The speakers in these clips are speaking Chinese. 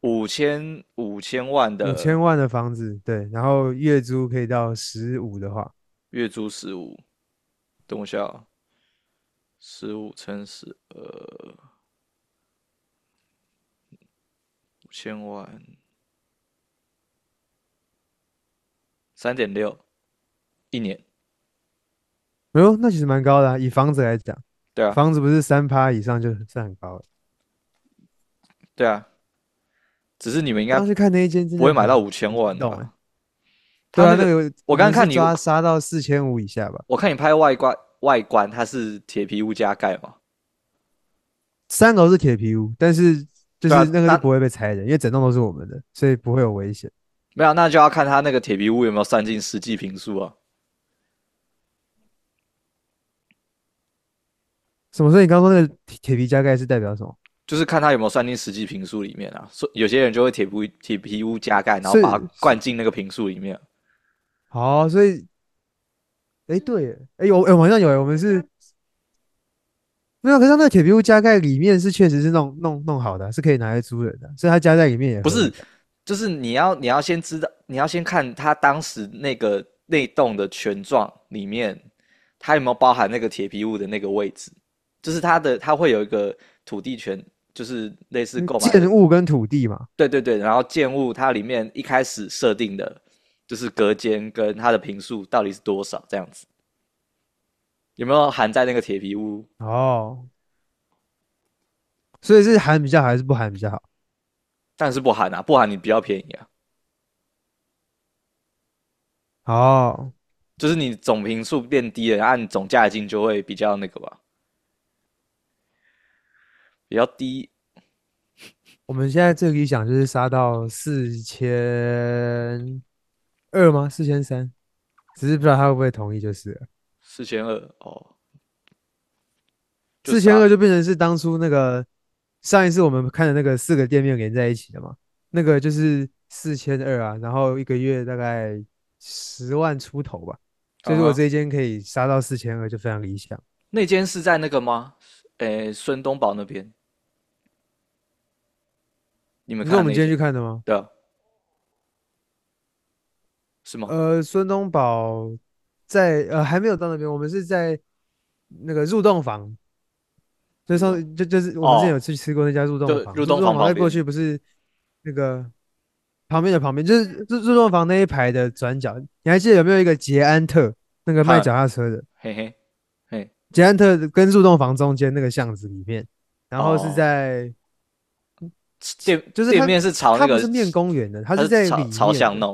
五千万的 5000万的房子，对，然后月租可以到15的话， 月租15，等我一下啊15乘12，5000万，3.6一年。 哎呦，那其实蛮高的啊，以房子来讲， 对啊， 房子不是3%以上就是很高了。 对啊，只是你们应该刚刚去看那一间真不会买到的五千很心动哎。 万的啊。他对啊， 那个， 那个我我们是刚刚看你， 杀到4500以下吧， 我看你拍外观，它是铁皮屋加盖嘛？ 3楼是铁皮屋，但是就对啊， 是那个是那不会被拆的，因为整栋都是我们的，所以不会有危险。 没有，那就要看他那个铁皮屋有没有算进实际坪数啊。 什么？所以你刚刚说那个铁皮加盖是代表什么？ 就是看他有没有算进实际坪数里面啊。所以有些人就会铁皮屋加盖，然后把它所以灌进那个坪数里面。 好，所以哎对耶，哎有哎晚上有哎，我们是没有，可是它那个铁皮屋加盖里面是确实是弄好的啊是可以拿来租人的，所以它加在里面也不是， 合理啊。 就是你要先知道，你要先看他当时那栋的权状里面，它有没有包含那个铁皮屋的那个位置，就是它会有一个土地权，就是类似购买的。 建物跟土地嘛， 对对对，然后建物它里面一开始设定的，就是隔间跟它的坪数到底是多少，这样子有没有含在那个铁皮屋？ 哦，所以是含比较好还是不含比较好？ 但是不含啊，不含你比较便宜啊， 哦， 就是你总坪数变低了，然后你总价金就会比较那个吧，比较低。 我们现在最理想就是杀到4200吗？4300，只是不知道他会不会同意就是了。 4200哦，就四千杀二就变成是当初那个上一次我们看的那个4个店面连在一起的嘛，那个就是4200啊，然后一个月大概10万出头吧，所以如果啊哈。 这一间可以杀到4200就非常理想。 那间是在那个吗？诶，孙东宝那边，你们你说我们今天看的那间？ 去看的吗？ 对啊，是吗？ 孙东宝在还没有到那边，我们是在那个入洞房，就入洞就是我们之前有哦， 去吃过那家入洞房， 就入洞入洞房再过房旁边。 去不是那个旁边，就是入洞房那一排的转角，你还记得有没有一个捷安特那个卖哈， 脚踏车的？ 嘿嘿嘿， 捷安特跟入洞房中间那个巷子里面，然后是哦， 在店就是它店面是朝那个， 它不是面公园的，它它是是在朝朝里面的。 向弄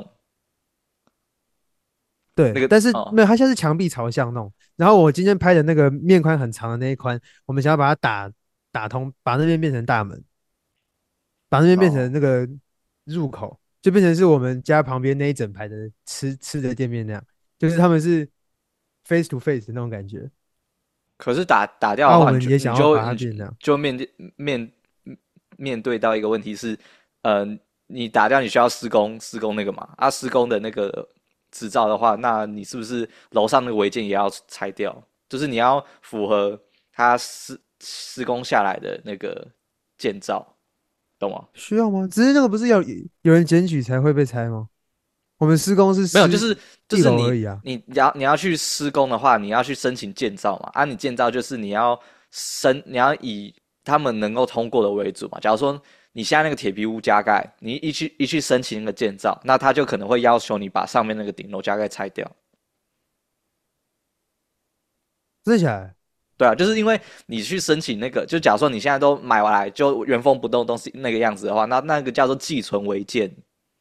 那对， 个但是没哦有，它现在是墙壁朝向弄。然后我今天拍的那个面宽很长的那一宽，我们想要把它打通，把那边变成大门，把那边变成哦。 那个入口，就变成是我们家旁边那一整排的吃的店面那样，就是他们是 face to face 的那种感觉。 可是打掉的啊，我话， 们也想要把它你变这样。 就面面对到一个问题是，呃，你打掉你需要施工那个嘛？啊，施工的那个执照的话，那你是不是楼上那个违建也要拆掉？就是你要符合它施工下来的那个建造，懂吗？ 需要吗？只是那个不是要有人检举才会被拆吗？我们施工是没有， 施一楼而已啊。 你要去施工的话，你要去申请建造嘛。啊，你建造就是你要以他们能够通过的为主嘛。假如说你现在那个铁皮屋加盖，你一去申请那个建造，那他就可能会要求你把上面那个顶楼加盖拆掉。 真的假的？ 对啊，就是因为你去申请那个，就假如说你现在都买完来就原封不动东西那个样子的话，那个叫做寄存违建。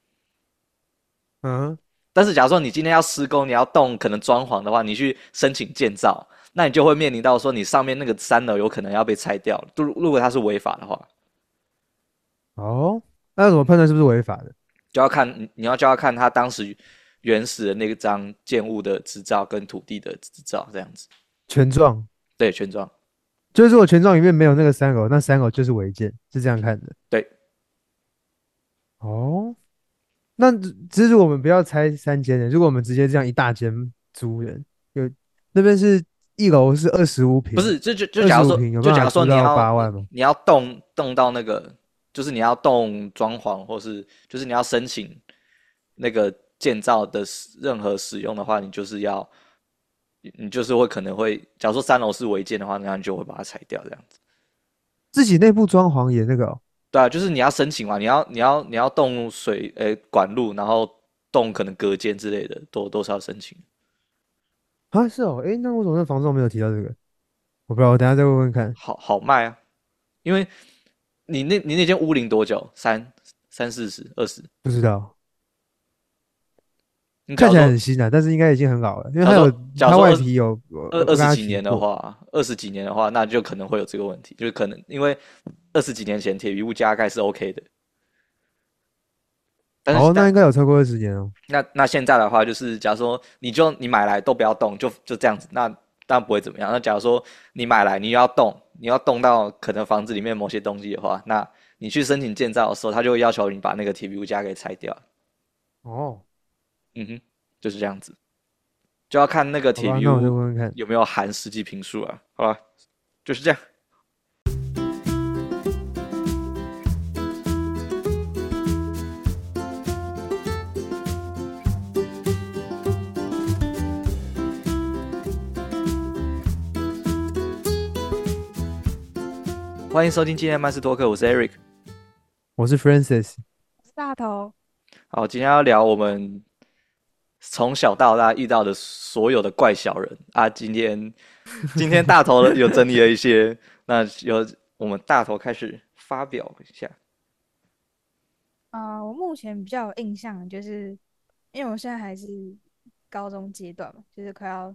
嗯， 但是假如说你今天要施工，你要动可能装潢的话，你去申请建造，那你就会面临到说你上面那个3楼有可能要被拆掉了。如果它是违法的话， 哦，那要怎么判断是不是违法的？ 就要看他当时原始的那张建物的执照跟土地的执照这样子。 权状， 对，权状。 就是如果权状里面没有那个3楼，那3楼就是违建，是这样看的。 对， 哦，那只是我们不要拆3间的，如果我们直接这样一大间租人，有那边是1楼是25平， 不是，就二十五假如说， 平有办法就假如说租到8万吗？ 你要动到那个， 就是你要动装潢，或是就是你要申请那个建造的任何使用的话，你就是会可能会，假如说3楼是违建的话，那你就会把它拆掉这样子。 自己内部装潢也那个哦。 对啊，就是你要申请嘛，你要动管路，然后动可能隔间之类的，都是要申请。 啊，是哦，诶，那为什么那房仲没有提到这个？我不知道，我等一下再问问看。 好卖啊，因为你那间屋龄多久？40、20？ 不知道，看起来你假如说很新啊，但是应该已经很老了，因为假如说假如它说外皮有二我跟他二十几年的提过。 话，那就可能会有这个问题，就是可能因为20几年前铁皮屋加盖是 OK 的，但是哦，那应该有超过20年哦。 那现在的话，就是假如说你买来都不要动，就这样子，那当然不会怎么样。那假如说你买来你要动到可能房子里面某些东西的话，那你去申请建造的时候，他就会要求你把那个铁皮屋架给拆掉。 哦， 嗯哼，就是这样子，就要看那个好吧，那我再铁皮屋问问看。 有没有含实际坪数啊。好吧，就是这样。欢迎收听今天的曼斯托克，我是 Eric。 我是 Francis。 大头， 好，今天要聊我们从小到大遇到的所有的怪小人啊。今天大头有整理了一些，那由我们大头开始发表一下。 我目前比较有印象的就是，因为我现在还是高中阶段嘛，就是快要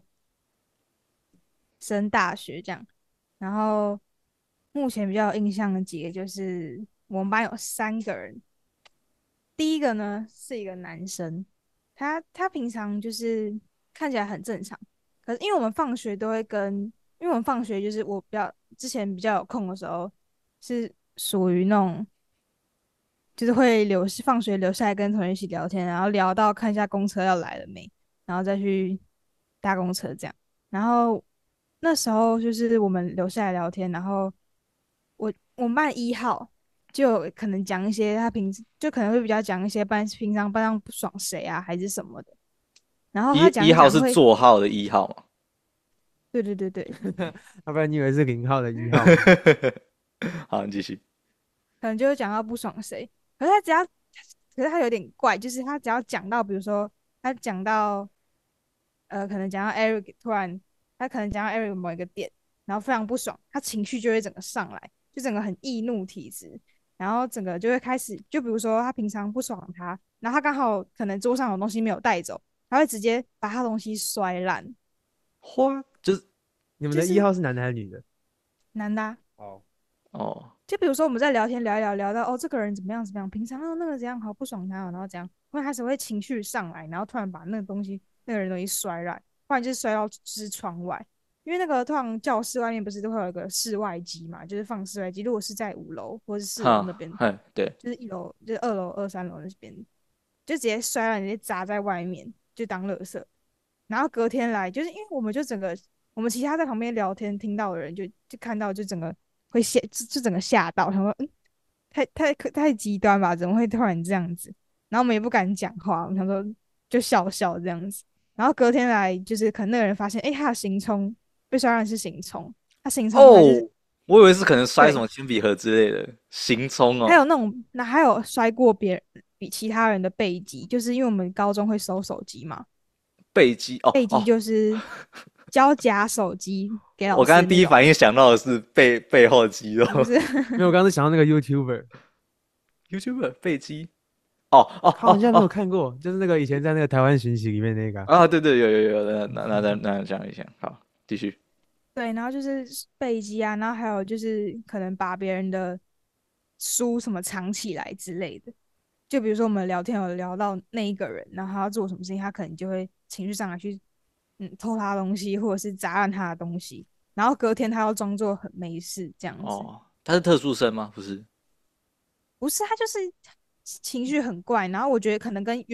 升大学这样。然后目前比较有印象的几个就是我们班有3个人，第一个呢是一个男生，他平常就是看起来很正常，可是因为我们放学都会跟，因为我们放学就是我之前比较有空的时候，是属于那种就是会放学留下来跟同学一起聊天，然后聊到看一下公车要来了没，然后再去搭公车这样。然后那时候就是我们留下来聊天，然后我们班1号就可能讲一些他平时就可能会比较讲一些平常班上不爽谁啊还是什么的，然后他讲一号是一讲会， 座号的1号嘛？ 对对对对， 要不然你以为是0号的1号吗？ 好，你继续。 可能就会讲到不爽谁，可是他只要，可是他有点怪，就是他只要讲到，比如说他讲到，可能讲到 Eric 突然，他可能讲到 Eric 某一个点，然后非常不爽，他情绪就会整个上来，就整个很易怒体质，然后整个就会开始，就比如说他平常不爽他，然后他刚好可能桌上有东西没有带走，他会直接把他东西摔烂， 花就是你们的一就是号是男的还是女的？ 男的啊哦， 哦， 就比如说我们在聊天聊一聊，聊到哦这个人怎么样怎么样，平常那个怎样好不爽他哦，然后怎样，突然开始会情绪上来，然后突然把那个东西那个人东西摔烂，不然就是摔到就是窗外，因为那个通常教室外面不是都会有一个室外机嘛，就是放室外机，如果是在5楼或是4楼那边， 哼，对， 就是1楼就是2楼2、3楼那边，就直接摔烂，直接砸在外面就当垃圾，然后隔天来就是因为我们就整个我们其他在旁边聊天听到的人就看到就整个会就整个吓到，他说太极端吧，怎么会突然这样子？然后我们也不敢讲话，我们想说就笑笑这样子。然后隔天来，就是可能那个人发现，他的行充被摔烂是行充，他行充他就是哦，我以为是可能摔什对， 么铅笔盒之类的，行冲哦， 还有那种还有摔过比其他人的背脊，就是因为我们高中会收手机嘛， 背肌，哦背肌哦， 就是交假手机给老我刚刚第一师那种， 反应想到的是背后肌肉不是？ 没有，我刚刚是想到那个 YouTuber， ，YouTuber 背肌，哦哦好，你竟然没有哦哦， 看过，就是那个以前在那个台湾寻奇里面那个啊。 啊，对对，有，那讲一下，好，继续。 对，然后就是背肌啊，然后还有就是可能把别人的书什么藏起来之类的。就比如说我们聊天有聊到那一个人，然后他要做什么事情，他可能就会情绪上来去偷他的东西，或者是砸烂他的东西，然后隔天他要装作很没事这样子。 哦，他是特殊生吗？不是， 不是，他就是情绪很怪，然后我觉得可能跟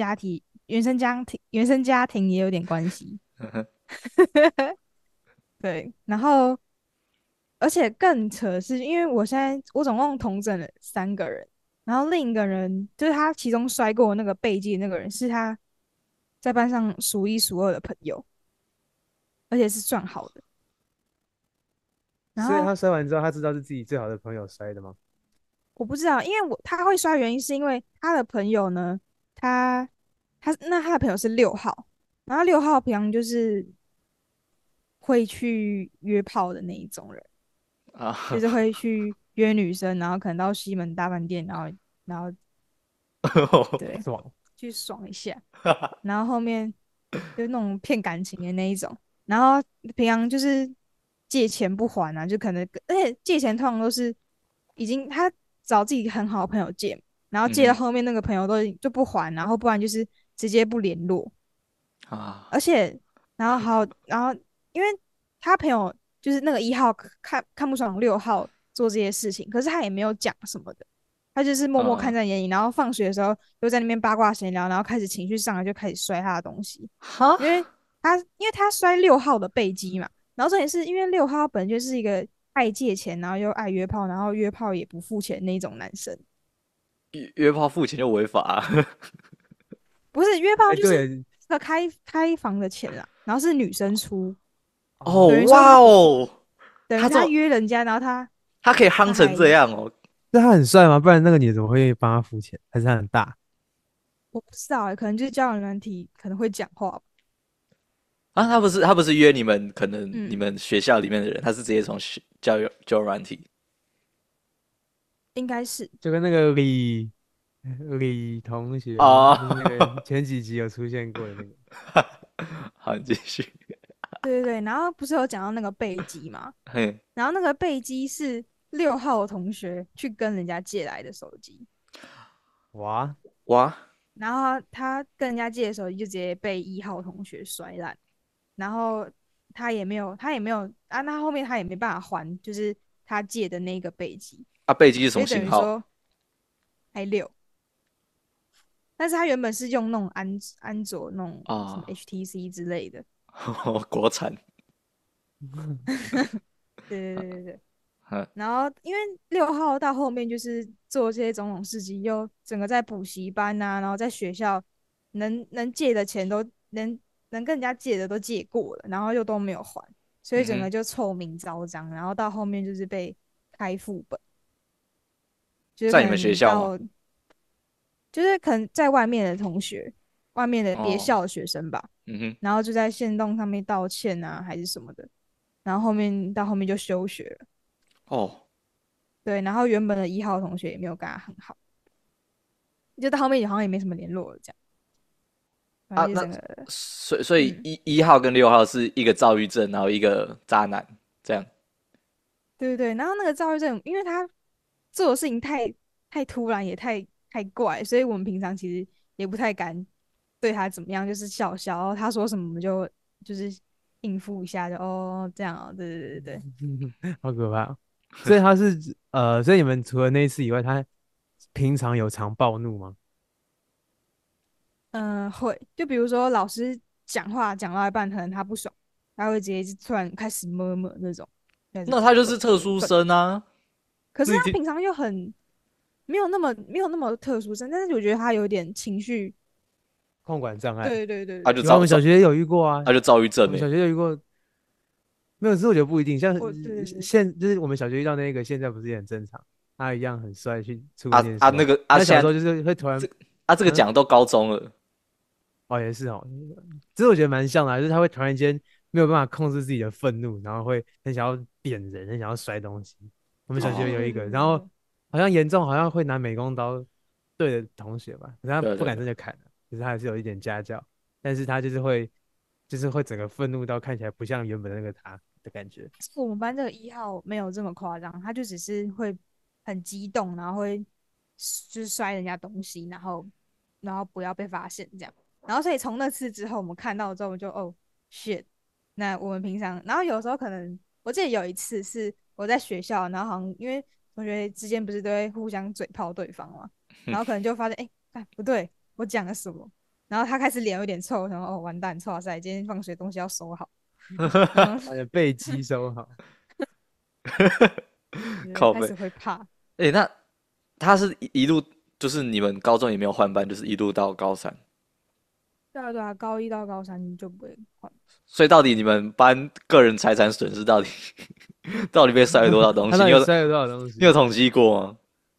原生家庭也有点关系。对，然后而且更扯的是，因为我总共同诊了3个人，然后另一个人就是他其中摔过那个背肌的那个人，是他在班上数一数二的朋友，而且是算好的。然后所以他摔完之后，他知道是自己最好的朋友摔的吗？ 我不知道，因为他会摔的原因是因为他的朋友呢，他他的朋友是6号，然后6号平常就是会去约炮的那一种人， 啊， 就是会去约女生，然后可能到西门大饭店，然后对爽。 去爽一下，然后后面就那种骗感情的那一种，然后平常就是借钱不还啊，就可能而且借钱通常都是已经他找自己很好的朋友借，然后借到嗯后面那个朋友都就不还，然后不然就是直接不联络， 哼啊， 而且然后因为他朋友就是那个1号看不爽6号做这些事情，可是他也没有讲什么的，他就是默默看嗯， 在眼里，然后放学的时候又在那边八卦闲聊，然后开始情绪上来就开始摔他的东西， 哈， 因为他摔六号的背肌嘛，然后重点是因为6号本就是一个爱借钱，然后又爱约炮，然后约炮也不付钱那种男生， 约炮付钱就违法啊。 不是约炮哎， 就是对， 个开房的钱啦，然后是女生出， 哦， 等于说哇哦， 他他这么约人家，然后他可以夯成他还这样哦。 那他很帅吗？不然那个你怎么会帮他付钱？还是他很大？ 我不知道可能就是交友软体可能会讲话吧， 啊，他不是约你们，可能你嗯， 们学校里面的人，他是直接从交友软体。 应该是就跟那个李同学吗？ 哦， 就是那个前几集有出现过的那个。 好，你继续。 对对对，然后不是有讲到那个背肌嘛， 嘿， 然后那个背肌是6号的同学去跟人家借来的手机， 哇， 哇， 然后他跟人家借的手机就直接被1号同学摔烂，然后他也没有啊，那后面他也没办法还，就是他借的那个背肌， 啊，背机是什所以等么型号？ 于说还6，但是他原本是用那种安卓那种什么啊， HTC 之类的， 国产。 对对对对对。 嗯然后因为6号到后面就是做这些种种事情，又整个在补习班啊，然后在学校能借的钱都能跟人家借的都借过了，然后又都没有还，所以整个嗯哼， 就臭名昭彰。然后到后面就是被开副本，就是可在你们学校吗？ 能就是可能在外面的同学，外面的别哦， 校的学生吧， 嗯哼， 然后就在线动上面道歉啊，还是什么的，然后到后面就休学了。 哦对，然后原本的1号同学也没有跟他很好，就到后面好像也没什么联络了，这样，反啊， 正就那整个， 所以嗯， 一号跟6号是一个躁郁症，然后一个渣男，这样。 对对对，然后那个赵玉正，因为他做的事情太突然，也太怪，所以我们平常其实也不太敢对他怎么样，就是笑笑，然后他说什么我们就是应付一下，就哦这样哦，对对对对， 好可怕哦。所以他是所以你们除了那一次以外，他平常有常暴怒吗？ 会，就比如说老师讲话讲到一半，可能他不爽，他会直接就突然开始摸摸那种，开始那他就是特殊愤。 生啊， 可是不一定他平常又很没有那么特殊生，但是我觉得他有点情绪， 控管障碍。 对对对对， 他就有啊，我们小学也有遇过啊， 躁郁症诶。 我们小学有遇过，没有，是我觉得不一定，像对对对， 就是我们小学遇到那个，现在不是也很正常，他一样很帅，去出国啊啊， 念书啊。 那个啊， 他小现在时候就是会突然， 这个嗯， 讲的都高中了。 哦也是哦，其实我觉得蛮像的啊，就是他会突然间没有办法控制自己的愤怒，然后会很想要扁人，很想要摔东西。我们小学哦， 有一个， 对对对然后对， 好像严重，好像会拿美工刀对着同学吧，可是他不敢对对， 真的砍，可是他还是有一点家教，但是他就是会整个愤怒到看起来不像原本的那个他的感觉。 我们班这个1号没有这么夸张，他就只是会很激动，然后会就是摔人家东西，然后不要被发现这样。然后所以从那次之后，我们看到之后我们就哦 shit，那我们平常，然后有时候可能我记得有一次是我在学校，然后好像因为同学之间不是都会互相嘴炮对方嘛，然后可能就发现哎不对，我讲了什么，然后他开始脸有点臭，然后哦完蛋，臭哇塞，今天放学东西要收好，然后把你的背肌收好。 靠背开始会怕。 那他是一路就是你们高中也没有换班，就是一路到高三， 对啊对啊，高一到高三就不会换。 所以到底你们班个人财产损失到底到底被摔了多少东他西？你有到底摔了多少东西？ 你有统计过吗？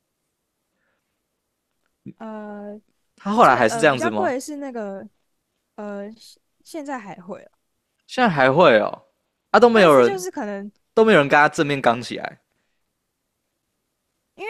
呃， 他后来还是这样比较子吗？ 贵是那个现在还会了， 现在还会哦，啊都没但是就有人是可能都没有人跟他正面刚起来。 因为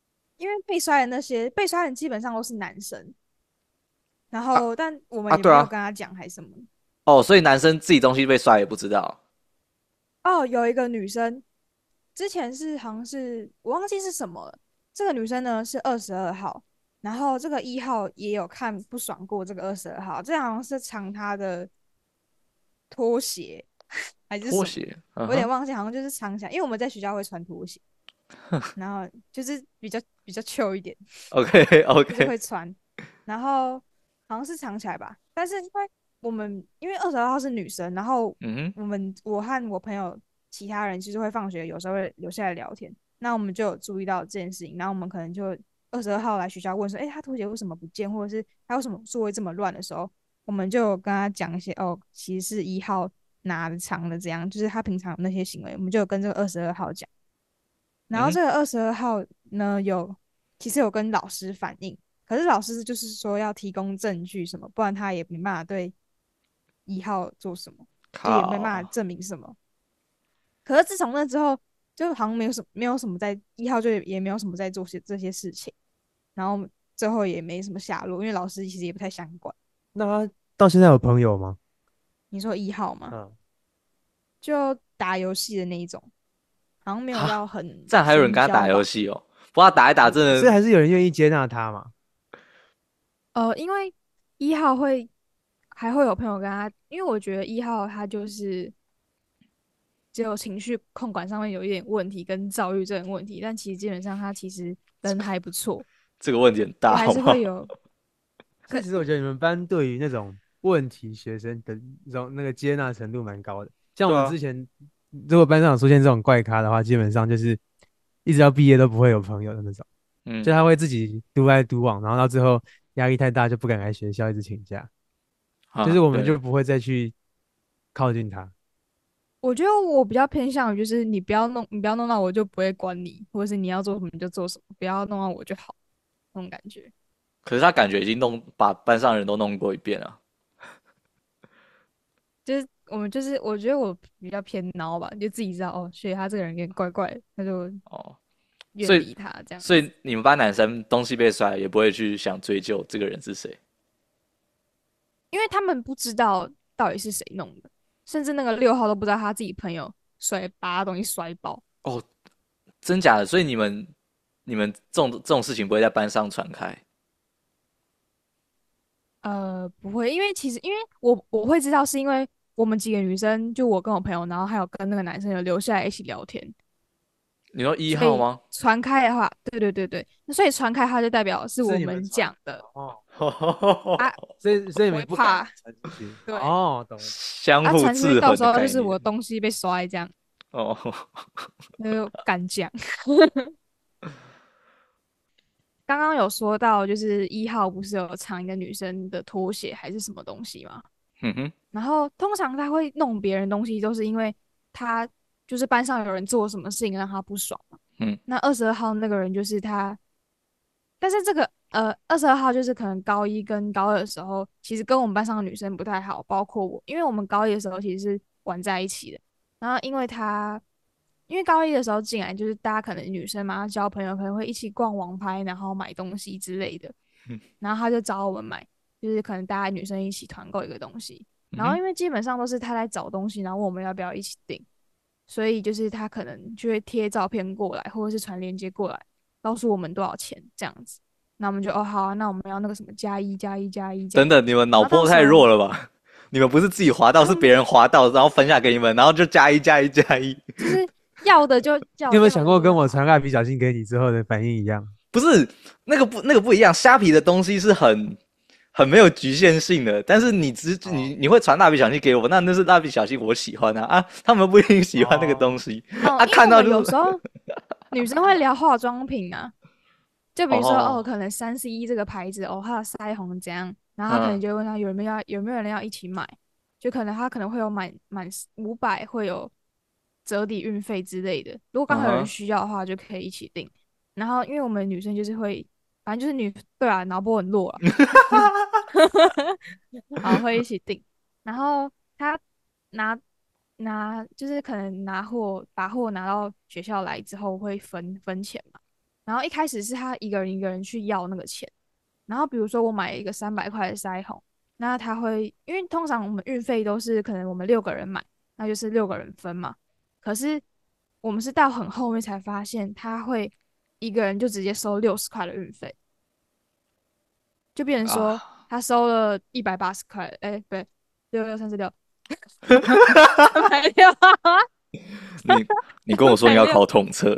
被摔的人基本上都是男生，然后但我们也对啊， 没有跟他讲还是什么。 哦，所以男生自己东西被摔也不知道。 哦，有一个女生之前好像是我忘记是什么了。这个女生呢是22号，然后这个1号也有看不爽过这个22号，这好像是藏她的拖鞋还是什么， 拖鞋，嗯我有点哼忘记，好像就是藏起来，因为我们在学校会穿拖鞋，然后就是比较 chill 一点， ，OK 就是 OK， 会穿，然后好像是藏起来吧。但是因为22号是女生，然后嗯哼， 我和我朋友其他人其实会放学，有时候会留下来聊天。那我们就有注意到这件事情，然后我们可能就22号来学校问说，哎，他拖鞋为什么不见，或者是他为什么座位这么乱的时候，我们就有跟他讲一些哦，其实是1号拿的藏的，这样就是他平常有那些行为，我们就有跟这个22号讲。然嗯哼， 后这个22号呢，其实有跟老师反映，可是老师就是说要提供证据什么，不然他也没办法对1号做什么，就也没办法靠， 证明什么。可是自从那之后，就好像没有什么在1号就也没有什么在做这些事情，然后最后也没什么下落，因为老师其实也不太想管。 那他到现在有朋友吗？ 你说1号吗？ 嗯， 就打游戏的那一种，好像没有到哈， 很这样还有人跟他打深交吧。 游戏哦？不过他打一打真的， 所以还是有人愿意接纳他嘛？ 因为1号还会有朋友跟他，因为我觉得1号他就是只有情绪控管上面有一点问题，跟躁郁症问题，但其实基本上他其实人还不错， 这个问题很大， 也还好不好？ 是会有。可所以其实我觉得你们班对于那种问题学生的那个接纳程度蛮高的。像我对啊， 们之前，如果班上有出现这种怪咖的话，基本上就是一直到毕业都不会有朋友的那种，就嗯， 他会自己独来独往，然后到最后压力太大就不敢来学校，一直请假，就是啊， 我们对， 就不会再去靠近他。 我觉得我比较偏向于就是你不要弄到我就不会管你，或者是你要做什么就做什么，不要弄到我就好，那种感觉。 可是他感觉已经把班上人都弄过一遍了。 就是我觉得我比较偏孬吧，就自己知道哦，所以他这个人有点怪怪的，那就哦，所以远离他这样子。 所以你们班男生东西被摔，也不会去想追究这个人是谁。 因为他们不知道到底是谁弄的，甚至那个6号都不知道他自己朋友把他东西摔爆。 哦，真假的？所以你们这种事情不会在班上传开。 不会，因为其实因为我会知道，是因为我们几个女生，就我跟我朋友，然后还有跟那个男生有留下来一起聊天， 你说一所以号吗？ 传开的话，对对对对，那所以传开的话就代表是是我们你们传讲的哦， 啊， 所以你我会们不敢怕， 传出去对， 哦，懂了。 相啊，传出去互制衡到时候就的概念。 是我东西被摔这样， 哦， 那就敢讲。刚刚有说到，就是1号不是有藏一个女生的拖鞋还是什么东西吗？ 嗯哼， 然后通常他会弄别人东西，都是因为他就是班上有人做什么事情让他不爽嘛。 嗯那22号那个人就是他，但是这个22号就是可能高一跟高二的时候，其实跟我们班上的女生不太好，包括我，因为我们高一的时候其实是玩在一起的。然后因为高一的时候进来，就是大家可能女生嘛交朋友，可能会一起逛网拍，然后买东西之类的。 嗯然后他就找我们买，就是可能大家女生一起团购一个东西。 嗯哼， 然后因为基本上都是他在找东西，然后问我们要不要一起订，所以就是他可能就会贴照片过来，或者是传链接过来，告诉我们多少钱这样子。那我们就哦好啊，那我们要那个什么加一这样。 等等，你们脑然后到波太时候弱了吧？你们不是自己滑到，是别人滑到，然后分享给你们，然后就加一。 就是要的就叫， 你有没有要想过跟我的就好。 传蜡笔小新给你之后的反应一样？ 不是那个不一样，虾皮的东西是很很没有局限性的。但是你你会传蜡笔小新给我，那是蜡笔小新我喜欢啊，他们不一定喜欢那个东西哦，因为看到有时候女生会聊化妆品啊，就比如说可能3C 这个牌子它的腮红怎样，然后他可能就会问他有没有人要一起买，就可能他可能会有满500会有折抵运费之类的。如果刚好有人需要的话，就可以一起订。然后因为我们女生就是会，反正就是对啊，脑波很弱啊，好会一起订。然后他拿就是可能把货拿到学校来之后会分钱嘛。然后一开始是他一个人去要那个钱，然后比如说我买一个300块的腮红，那他会因为通常我们运费都是可能我们6个人买，那就是6个人分嘛。可是我们是到很后面才发现他会一个人就直接收60块的运费，就变成说啊， 他收了180块，不对，6636，360， 你跟我说你要考统测，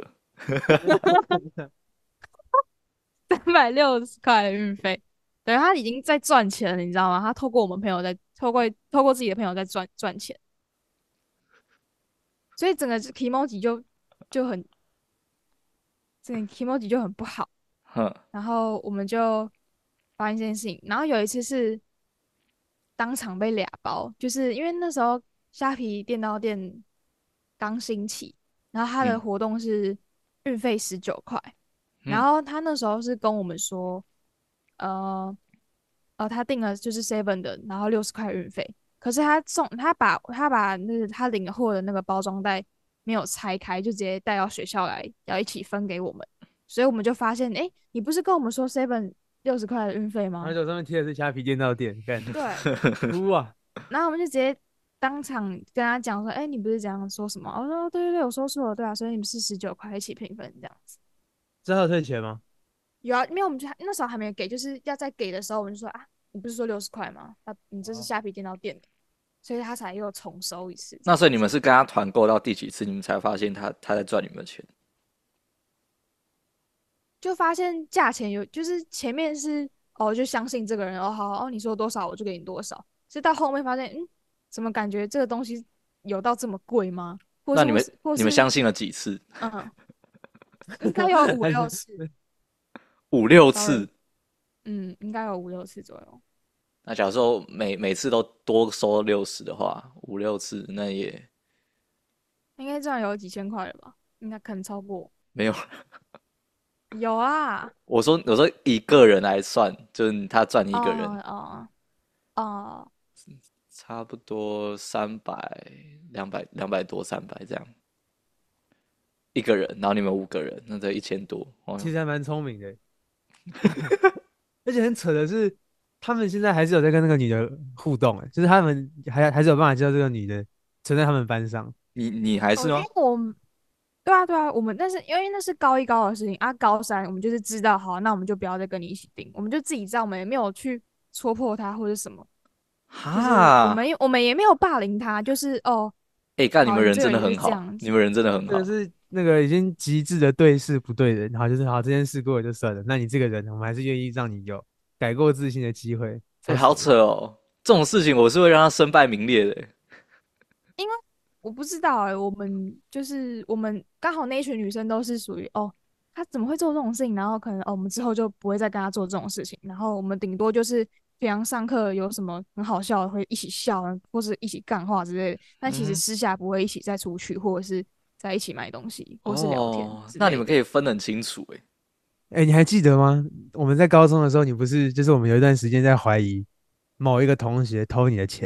360块的运费，等于他已经在赚钱了，你知道吗？他透过我们朋友在透过自己的朋友在赚钱，所以整个 Kimoji 就很整个 Kimoji 就很不好。 哼， 然后我们就发现这件事情，然后有一次是当场被俩包，就是因为那时候虾皮电刀店刚兴起，然后他的嗯活动是运费19块，然嗯后他那时候是跟我们说，呃他订了就是 Seven 的，然后60块运费，可是他把那个他领货的那个包装袋没有拆开，就直接带到学校来，要一起分给我们。所以我们就发现，你不是跟我们说 Seven 60块的运费吗？ 然后就上面贴的是虾皮店到店，干对， 哭啊！ 然后我们就直接当场跟他讲说，你不是这样说什么？我说对对对，我说错了，对啊，所以你们是19块一起平分这样子。 这还有退钱吗？ 有啊，没有，我们就那时候还没有给，就是要在给的时候，我们就说你不是说60块吗？你这是虾皮店到店的，所以他才又重收一次。 那所以你们是跟他团购到第几次，你们才发现他在赚你们的钱？ 就发现价钱就是前面是就相信这个人好你说多少我就给你多少，是到后面发现怎么感觉这个东西有到这么贵吗？或是那你们或是相信了几次？ 嗯，应该有五六次， 五六稍微次。 应该有5、6次左右。 那假如说每次都多收60的话，五六次那也应该这样有几千块了吧？应该可能超过。 没有。 有啊， 我说一个人来算，就是他赚一哦个人， 哦哦， 差不多300、200多、300这样一个人，然后你们5个人，那这1000多。哦， 其实还蛮聪明的，而且很扯的是，他们现在还是有在跟那个女的互动，就是他们还是有办法接受这个女的存在他们班上。 你还是因吗？ 为对啊对啊，我们但是因为那是高一高二的事情啊，高三我们就是知道好，那我们就不要再跟你一起订，我们就自己知道，我们也没有去戳破他或者什么，就是我哈， 们我们也没有霸凌他，就是干你好， 们人真你这个人就是的很好， 这样子， 你们人真的很好。 这个是那个已经极致的对事不对人，然后就是好这件事过了就算了，那你这个人我们还是愿意让你有改过自新的机会， 好超爽的。 扯哦，这种事情我是会让他身败名裂的。 因为我不知道我们刚好那一群女生都是属于他怎么会做这种事情，然后可能我们之后就不会再跟他做这种事情，然后我们顶多就是平常上课有什么很好笑的会一起笑，或是一起干话之类的，但其实嗯， 私下不会一起再出去，或者是在一起买东西，或是聊天哦，那你们之类的。 可以分得很清楚诶。 哎，你还记得吗？我们在高中的时候，你不是就是我们有一段时间在怀疑某一个同学偷你的钱？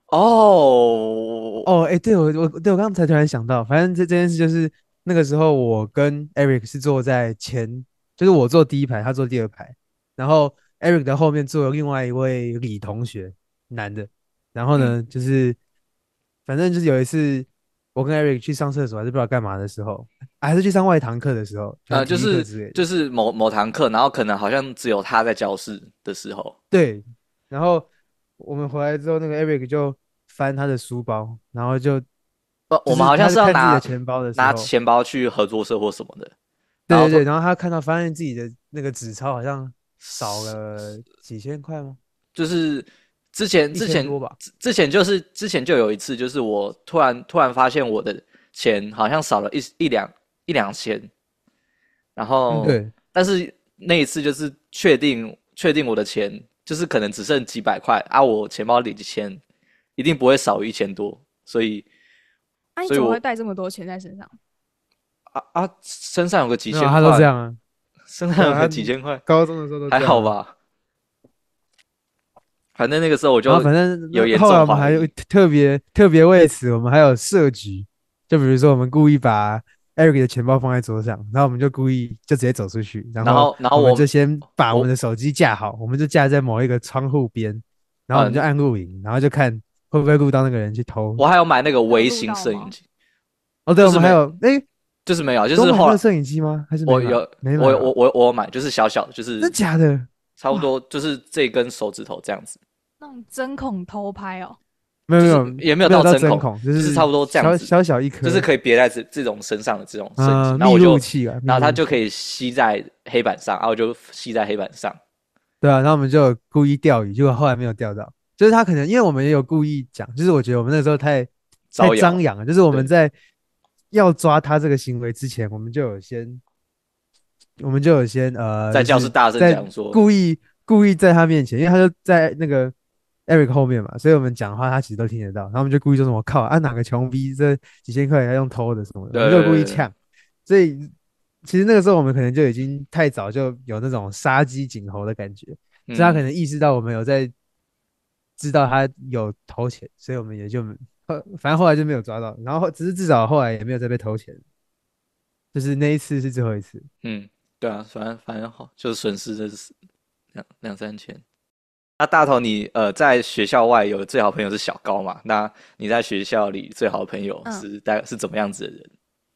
哦， 哦，哎，对我刚刚才突然想到，反正这件事就是那个时候我跟 Eric 是坐在前，就是我坐第一排，他坐第二排，然后 Eric 的后面坐了另外一位李同学，男的。然后嗯， 呢，就是反正就是有一次我跟 Eric 去上厕所还是不知道干嘛的时候，还是去上外堂课的时候，可能体育课就是之类的。 就是某堂课，然后可能好像只有他在教室的时候， 对，然后我们回来之后，那个 Eric 就翻他的书包，然后不，我们好像就是他是是要拿看自己的钱包的时候。 钱包去合作社或什么的，然后对对对，然后他发现自己的那个纸钞好像少了几千块吗？ 就是之前之前 1000多吧。 之前之前就有一次，就是我突然发现我的钱好像少了一两千，然后对， 但是那一次就是确定我的钱就是可能只剩几百块啊，我钱包里的钱一定不会少于1000多， 那、你所以我怎么会带这么多钱在身上？ 身上有个几没有啊，他千块， 都这样啊。对啊， 身上有个他几千块， 高中的时候都还这样啊。 好吧。反正那个时候我就然后反正有严后来我们重怀疑。 还有特别为此，我们还有设局，就比如说我们故意把 Eric 的钱包放在桌上，然后我们就故意就直接走出去，然后然后我们就先把我们我的手机架好，我们就架在某一个窗户边，然后我们就嗯， 按录影，然后就看会不会录到那个人去偷。 我还有买那个那有微型录到吗？ 摄影机， 哦，对，我们还就是没有哎， 就是没有，就有是后来买那个摄影机吗？还是没买？ 我有没买吧？ 我有买，就是小小的，就是真假的？ 差不哇， 多就是这根手指头这样子， 那种针孔偷拍哦。 就是没有没有也没有没有到到针孔， 针孔，就是就是差不多这样子， 小一就是颗， 可以别在这种身上的这种摄影机，然后密我就录器啊，密然后它录器。 就可以吸在黑板上，然后我就吸在黑板上， 对啊，然后我们就有故意钓鱼，结果后来没有钓到。就是他可能因为我们也有故意讲，就是我觉得我们那时候太招摇， 张扬了，就是我们对， 在要抓他这个行为之前，我们就有先在就是教室大声在讲说， 故意在他面前，因为他就在那个 Eric 后面嘛，所以我们讲的话他其实都听得到。然后我们就故意说什么靠，哪个穷逼这几千块还用偷的什么的，我们就故意对， 呛。所以其实那个时候我们可能就已经太早就有那种杀鸡儆猴的感觉，所以他可嗯能意识到我们有在知道他有偷钱，所以我们也就反正后来就没有抓到，然后只是至少后来也没有再被偷钱，就是那一次是最后一次。 嗯，对啊，反正好，就是损失的是两三千。那大头你在学校外有最好朋友是小高嘛？那你在学校里最好的朋友嗯， 大概是怎么样子的人？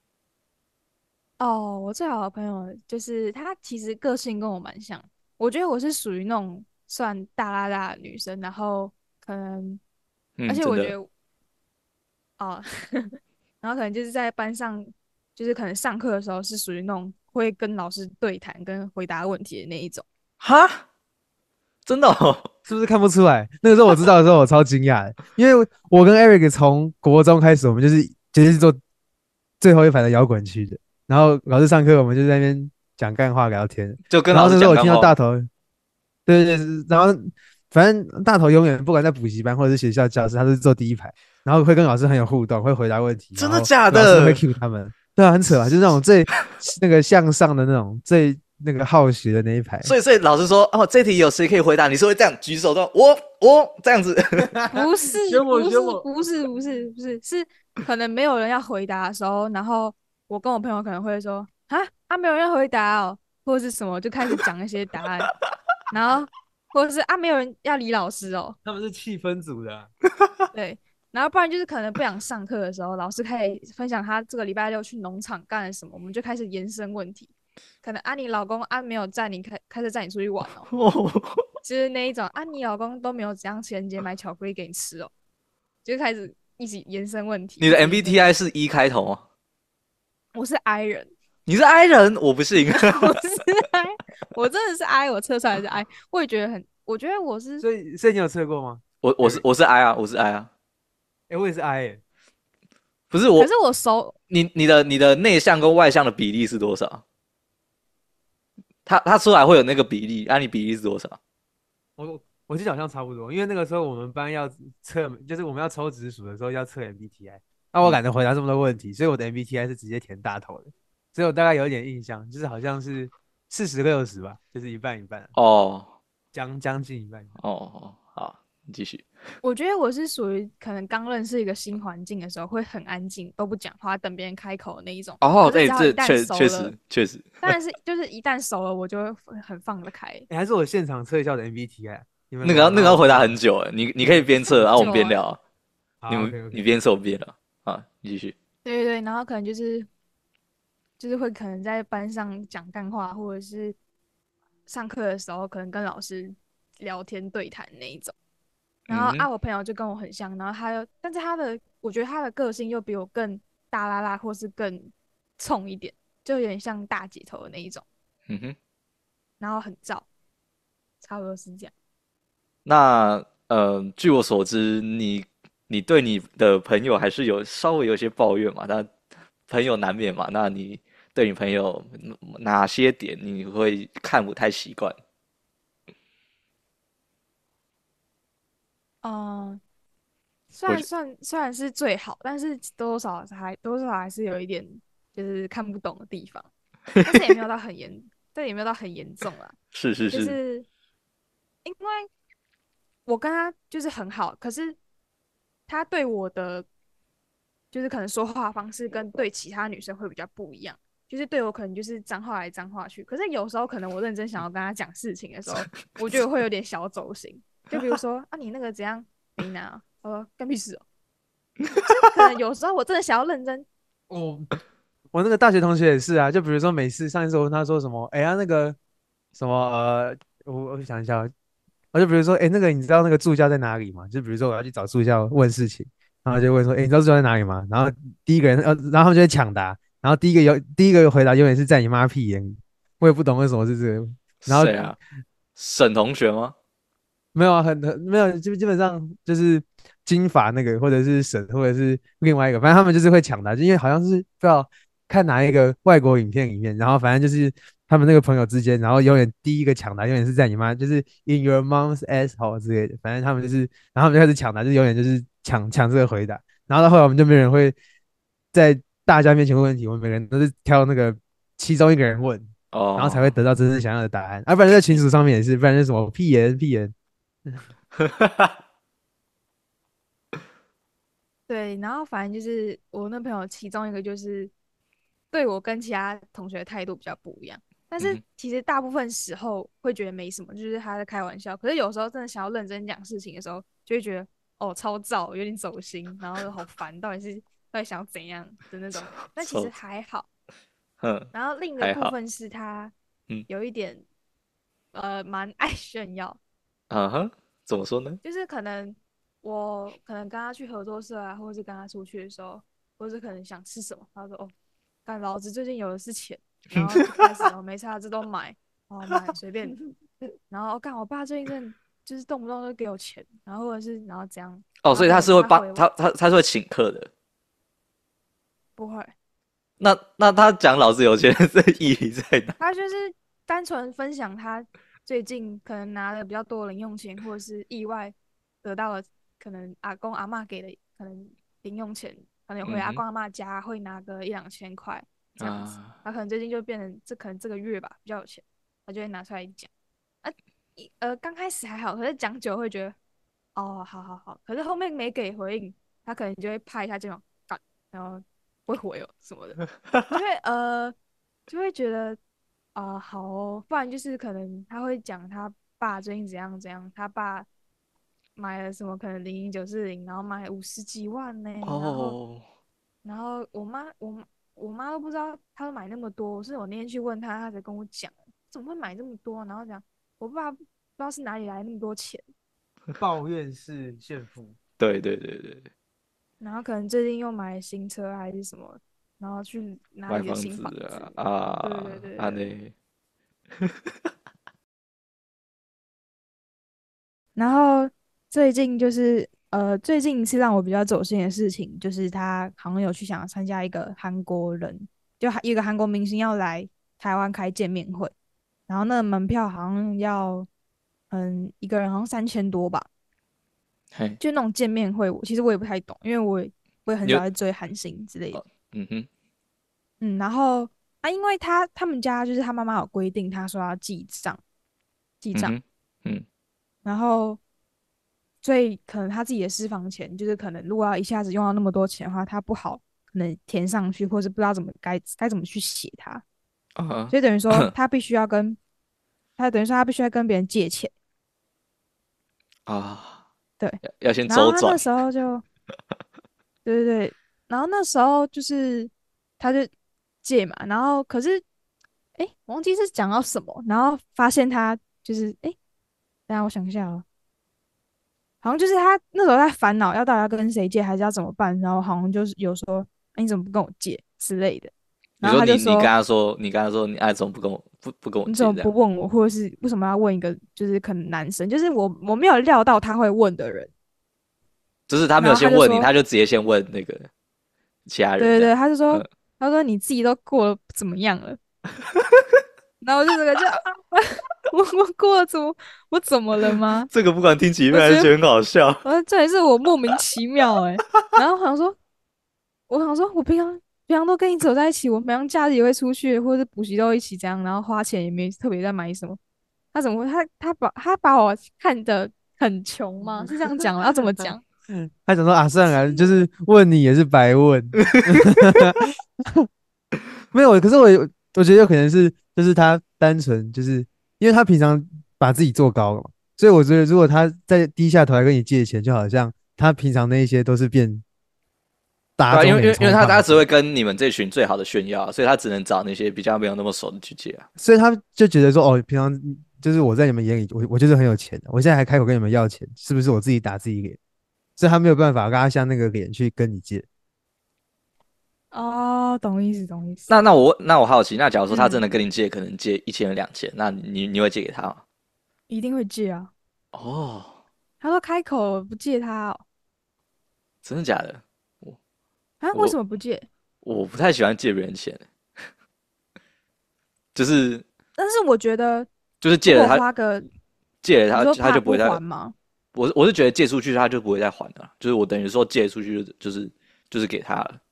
哦，我最好的朋友就是他，其实个性跟我蛮像。我觉得我是属于那种算大拉拉的女生，然后可能，而嗯，真的。 且我觉得哦，然后可能就是在班上，就是可能上课的时候是属于那种会跟老师对谈、跟回答问题的那一种。 哈，真的哦。 是不是看不出来？那个时候我知道的时候，我超惊讶的，因为我跟 Eric 从国中开始，我们就是坐最后一排的摇滚区的，然后老师上课，我们就在那边讲干话聊天。 就跟老师然后那时候我讲干话。 听到大头，对对对，然后反正大头永远不管在补习班或者是学校教室，他都是坐第一排，然后会跟老师很有互动，会回答问题，然后真的假老师会的？ cue 他们，对啊，很扯啊，就是那种最那个向上的那种最那个好学的那一排。 所以老师说哦，这题有谁可以回答？你是会这样举手的，我这样子。 不是， 学我不是， 学我， 不是，不是，不是，是可能没有人要回答的时候，然后我跟我朋友可能会说没有人要回答哦，或者是什么，就开始讲一些答案，然后或者是没有人要理老师哦， 他们是气氛组的啊。 对，然后不然就是可能不想上课的时候，老师开始分享他这个礼拜六去农场干了什么，我们就开始延伸问题，可能你老公没有载你开始载你出去玩哦，就是那一种你老公都没有怎样情人节买巧克力给你吃哦，就开始一起延伸问题， 你的一起延伸问 MBTI 题。 是一开头吗？ 我是 I 人， 你是 I 人，我不信。 我是 I，我真的是 I，我测出来是 I，我也觉得我觉得我是所以你有测过吗我是 I 啊，我是 I 啊， 哎，我也是 I， 不是我， 可是我熟， 你的内向跟外向的比例是多少？他出来会有那个比例，你比例是多少？ 我记得好像差不多，因为那个时候我们班要测，就是我们要抽直属的时候要测 MBTI，那我嗯， 懒得回答这么多问题，所以我的 MBTI 是直接填大头的，所以我大概有一点印象，就是好像是40-60吧，就是一半一半， 哦将近一半一半。 哦，好，你继续。 我觉得我是属于可能刚认识一个新环境的时候会很安静，都不讲话，等别人开口的那一种。 哦， 可是只要这一旦熟确了， 实确实。 当然是就是一旦熟了，我就会很放得开。 哎，还是我现场测一下我的 MBTI，你们那个聊，然后要回答我很久哎，你可以边测，然后我们很久边聊啊。 好，OK 你 OK， 边测我边聊啊，你继续。 对对对，然后可能就是会可能在班上讲干话，或者是上课的时候可能跟老师聊天对谈那一种。然后嗯我朋友就跟我很像，然后但是我觉得他的个性又比我更大拉拉，或是更冲一点，就有点像大姐头的那一种， 嗯哼， 然后很燥，差不多是这样。 那据我所知，你对你的朋友还是有稍微有一些抱怨嘛？那朋友难免嘛。那你对你朋友哪些点你会看不太习惯？ 嗯， 我觉虽然是最好，但是多少还是有一点就是看不懂的地方，但是也没有到很严，这也没有到很严重啦。 是是是， 就是因为我跟他就是很好，可是他对我的就是可能说话方式跟对其他女生会比较不一样，就是对我可能就是脏话来脏话去，可是有时候可能我认真想要跟他讲事情的时候，我觉得会有点小走心，就比如说啊你那个怎样没拿啊，我说干屁事哦，就是可能有时候我真的想要认真， 我我那个大学同学也是啊，就比如说每次上一次我问他说什么，哎呀那个什么我想一下哦，我就比如说，哎，那个你知道那个助教在哪里吗？就比如说我要去找助教问事情，然后就问说，哎，你知道助教在哪里吗？然后第一个人然后他们就会抢答，然后第一个回答永远是在你妈屁眼里，我也不懂为什么是这个，然后谁啊？沈同学吗？ 没有啊，没有，基本上就是金发那个，或者是沈，或者是另外一个，反正他们就是会抢答，就因为好像是不知道看哪一个外国影片里面，然后反正就是他们那个朋友之间，然后永远第一个抢答永远是在你妈，就是 in your mom's asshole 之类的，反正他们就是，然后他们就开始抢答，就永远就是抢这个回答，然后到后来我们就没有人会在大家面前问问题，我们每个人都是挑那个其中一个人问，然后才会哦， 得到真正想要的答案，不然在群组上面也是，不然就是什么屁言屁言。 对，然后反正就是我那朋友其中一个就是对我跟其他同学的态度比较不一样，但是嗯哼， 其实大部分时候会觉得没什么，就是他在开玩笑。可是有时候真的想要认真讲事情的时候，就会觉得哦超燥，有点走心，然后好烦，到底想要怎样的那种感觉。但其实臭， 还好。 哼， 然后另一个还好， 部分是他嗯， 有一点蛮爱炫耀， 嗯哼，怎么说呢？ 就是我可能跟他去合作社啊，或者是跟他出去的时候，或者是可能想吃什么，他说哦，干老子最近有的是钱，然后就开始哦没差这都买，哦买随便，然后干我爸最近真的就是动不动就给我钱，然后或者是然后这样， 哦， 然后可能所以他是会他回我帮他是会请客的。 不会， 那他讲老子有钱的意义在哪？ 他就是单纯分享他最近可能拿的比较多的零用钱，或者是意外得到了可能阿公阿嬷给的可能零用钱，可能回嗯哼， 阿公阿嬷家会拿个一两千块这样子。 啊， 他可能最近就变成可能这个月吧比较有钱，他就会拿出来讲。啊，刚开始还好，可是讲久会觉得哦，好好好，可是后面没给回应，他可能就会拍一下肩膀干，然后不会回哦什么的。就会就会觉得好哦不然就是可能他会讲他爸最近怎样怎样，他爸买了什么可能00940，然后买50几万呢，然后哦， 然后我妈都不知道他都买那么多，是我那天去问他，他才跟我讲怎么会买这么多，然后讲我爸不知道是哪里来那么多钱， 抱怨式炫富。 对对对对对， 然后可能最近又买新车还是什么，然后去哪里的买房新房子， 子啊对对啊， 对对。 安内， 然后最近就是最近一次让我比较走心的事情，就是他好像有去想要参加一个韩国人，就一个韩国明星要来台湾开见面会，然后那个门票好像要一个人好像3000多吧， 嘿， 就那种见面会，其实我也不太懂，因为我也很你有少在追韩星之类的， 哦，嗯哼， 然后因为他们家就是他妈妈有规定，他说要记账， 嗯哼，嗯， 然后所以可能他自己的私房钱，就是可能如果要一下子用到那么多钱的话，他不好可能填上去，或是不知道该怎么去写它， 啊， 所以等于说他必须要跟别人借钱， 啊， 对， 要先周转， 然后他那时候就对对对，然后那时候就是他就借嘛，然后可是忘记是讲到什么，然后发现他就是等一下我想一下哦，好像就是他那时候在烦恼到底要跟谁借，还是要怎么办，然后好像就是有说，你怎么不跟我借之类的。 你说然后他就说你跟他说你怎么不跟我你怎么借这样？ 不问我，或者是为什么要问一个就是可能男生，就是我没有料到他会问的人。 就是他没然有先问你， 后他就说， 他就直接先问那个其他人这样。 对对对，他就说嗯， 你自己都过得怎么样了？然后我就整个就啊，我过得我怎么了吗？ 这个不管听几遍我觉得还是觉得很好笑。 这也是我莫名其妙然后我想说，我平常都跟你走在一起，我平常假日也会出去，或者是补习都一起这样，然后花钱也没特别在买什么。他怎么会？他把我看得很穷吗？是这样讲吗？要怎么讲？ 他想说啊，算了，就是问你也是白问。没有，可是我觉得有可能是，就是他单纯就是因为他平常把自己做高了嘛，所以我觉得如果他再低下头来跟你借钱，就好像他平常那一些都是变打对啊， 肿脸因为他充胖子， 只会跟你们这群最好的炫耀啊，所以他只能找那些比较没有那么熟的去借啊。 所以他就觉得说，哦，平常就是我在你们眼里，我就是很有钱的，我现在还开口跟你们要钱，是不是我自己打自己脸？所以他没有办法拉下那个脸去跟你借。 哦，懂意思，懂意思。 那我好奇，那假如说他真的跟嗯， 你借，可能借1000、2000，那你会借给他吗？ 一定会借啊。 哦， 他说开口不借他哦， 真的假的？我啊，为什我么不借？ 我不太喜欢借别人钱，就是但是我觉得， 就是如果借了他花个， 借了你说怕不他就不会再， 还吗？ 我是觉得借出去他就不会再还了，就是我等于说借出去就是给他了。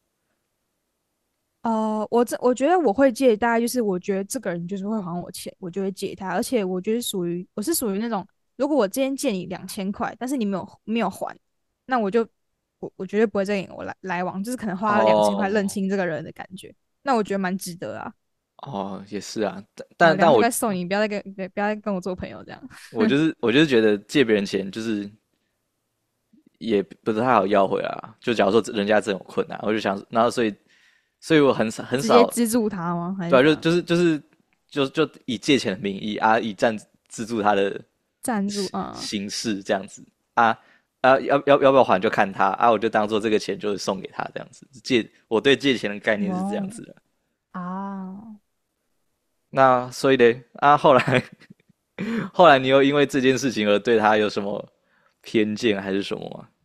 我觉得我会借，大概就是我觉得这个人就是会还我钱，我就会借他。而且我觉得我是属于那种，如果我今天借你2000块，但是你没有还，那我绝对不会再跟你来往，就是可能花了2000块认哦清这个人的感觉。那我觉得蛮值得啊。 哦，也是啊， 两千但块送你，不要再跟我做朋友这样。 我就是觉得借别人钱就是也不太好要回来啊。就假如说人家真有困难，我就想，然后所以我很直接少， 资助他吗？还对啊， 是怎样？ 就以借钱的名义啊，以资助他的赞助形式这样子啊要不要还就看他啊，我就当做这个钱就是送给他这样子。我对借钱的概念是这样哦子的。 啊， 那所以呢啊，后来你又因为这件事情而对他有什么偏见还是什么吗？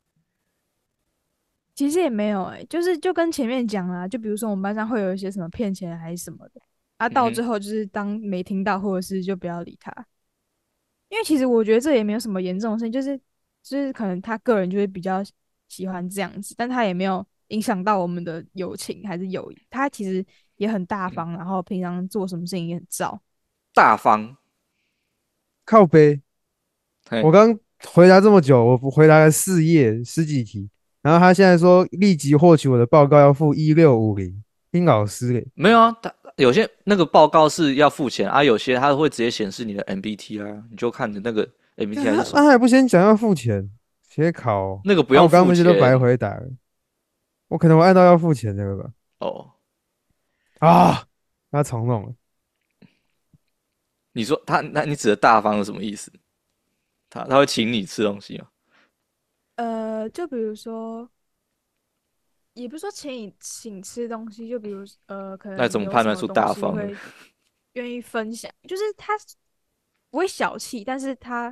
其实也没有就是就跟前面讲啦，就比如说我们班上会有一些什么骗钱还是什么的，啊， 嗯哼， 到最后就是当没听到，或者是就不要理他，因为其实我觉得这也没有什么严重的事情，就是可能他个人就会比较喜欢这样子，但他也没有影响到我们的友情还是友谊，他其实也很大方，然后平常做什么事情也很照。 大方， 靠背，我嘿， 刚回答这么久，我回答了4页十几题，然后他现在说立即获取我的报告要付1650，听老师嘞。 没有啊，他有些那个报告是要付钱啊，有些他会直接显示你的 MBT 啊，你就看你那个那 MBTI 是什么， 他还不先讲要付钱，写考哦那个不啊，我刚刚用付那些都白钱回答了，我可能我按到要付钱那个吧。 哦。 啊，他重弄了， 你说那你指的大方是什么意思？他会请你吃东西吗？ 就比如说，也不是说请吃东西，就比如可那能怎么判断出有什么东大方呢？ 西会愿意分享，就是他不会小气，但是他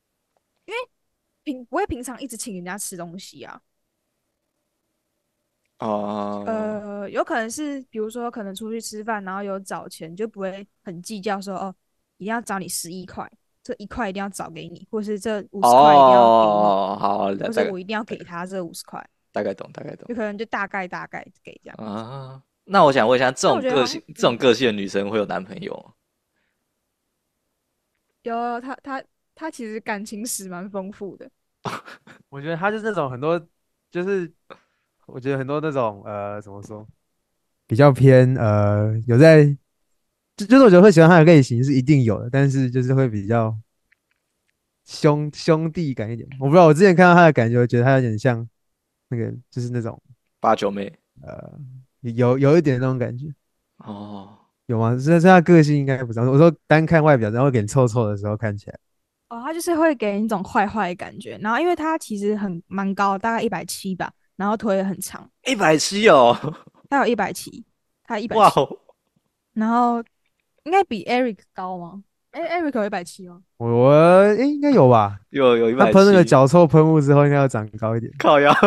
不会平常一直请人家吃东西啊。 哦有可能是比如说可能出去吃饭，然后有找钱，就不会很计较说哦，一定要找你11块，这1块一定要找给你，或是这50块一定要给你， 哦，好， 或是我一定要给他这50块， 大概懂，大概懂有可能就大概给这样。 啊。那我想问一下， 但我觉得好像这种个性的女生会有男朋友吗？ 有他其实感情史蛮丰富的。 我觉得他就是那种很多，就是我觉得很多那种怎么说，比较偏有在，就是我觉得会喜欢他的类型是一定有的，但是就是会比较兄弟感一点。我不知道，我之前看到他的感觉，我觉得他有点像那个，就是那种 8、9妹呃有一点那种感觉， 哦有吗？是他个性应该不是。我说单看外表，然后脸臭臭的时候看起来， 哦，他就是会给人一种坏坏的感觉，然后因为他其实蛮高，大概170吧，然后腿也很长， ，170哦， 他有170， 他170， 哇哦， 然后应该比 Eric 高吗？Eric 有170吗？ 应该有吧？ 有他喷那个 170， 脚臭喷雾之后，应该要长高一点。 靠腰。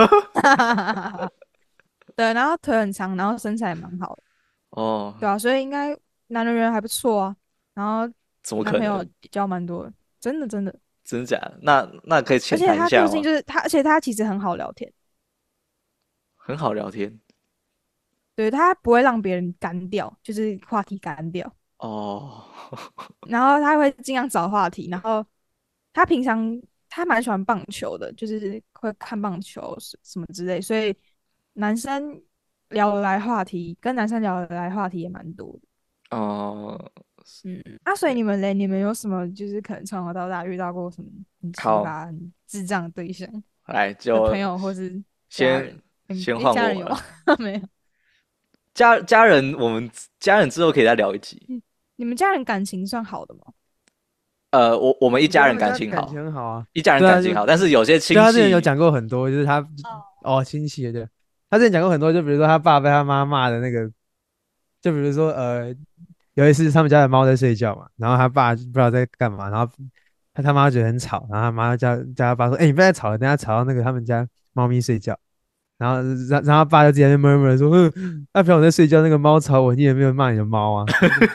对，然后腿很长，然后身材也蛮好的， 哦， 对啊，所以应该男人缘还不错啊，然后怎么男朋友可能？ 也交蛮多的，真的真的， 真假的？那可以浅而且谈一下吗？ 他个性就是他，而且他其实很好聊天， 很好聊天。 对，他不会让别人干掉，就是话题干掉， 哦， 然后他会尽量找话题，然后他平常他蛮喜欢棒球的，就是会看棒球什么之类，所以男生聊得来话题，跟男生聊得来话题也蛮多的。 哦， 所以你们嘞，你们有什么就是可能从小到大遇到过什么很奇好， 葩、很智障的对象来就的朋友或是家先人？ 换家人有吗？ 我了。 没有。 家人，我们家人之后可以再聊一集。 你们家人感情算好的吗？ 我们一我觉得他家人们家感感情好， 情很好啊。 一家人对啊，就感情好，但是有些亲他之前有戚讲过很多，就是他亲戚对，他之前讲过很多，就比如说他爸被他妈骂的那个，就比如说有一次他们家的猫在睡觉嘛，然后他爸就不知道在干嘛，然后他妈觉得很吵，然后他妈叫他爸说，你不要再吵了，等下吵到那个他们家猫咪睡觉。然后他爸就直接在那边 murmur 说，那朋友在睡觉，那个猫吵我，你也没有骂你的猫啊。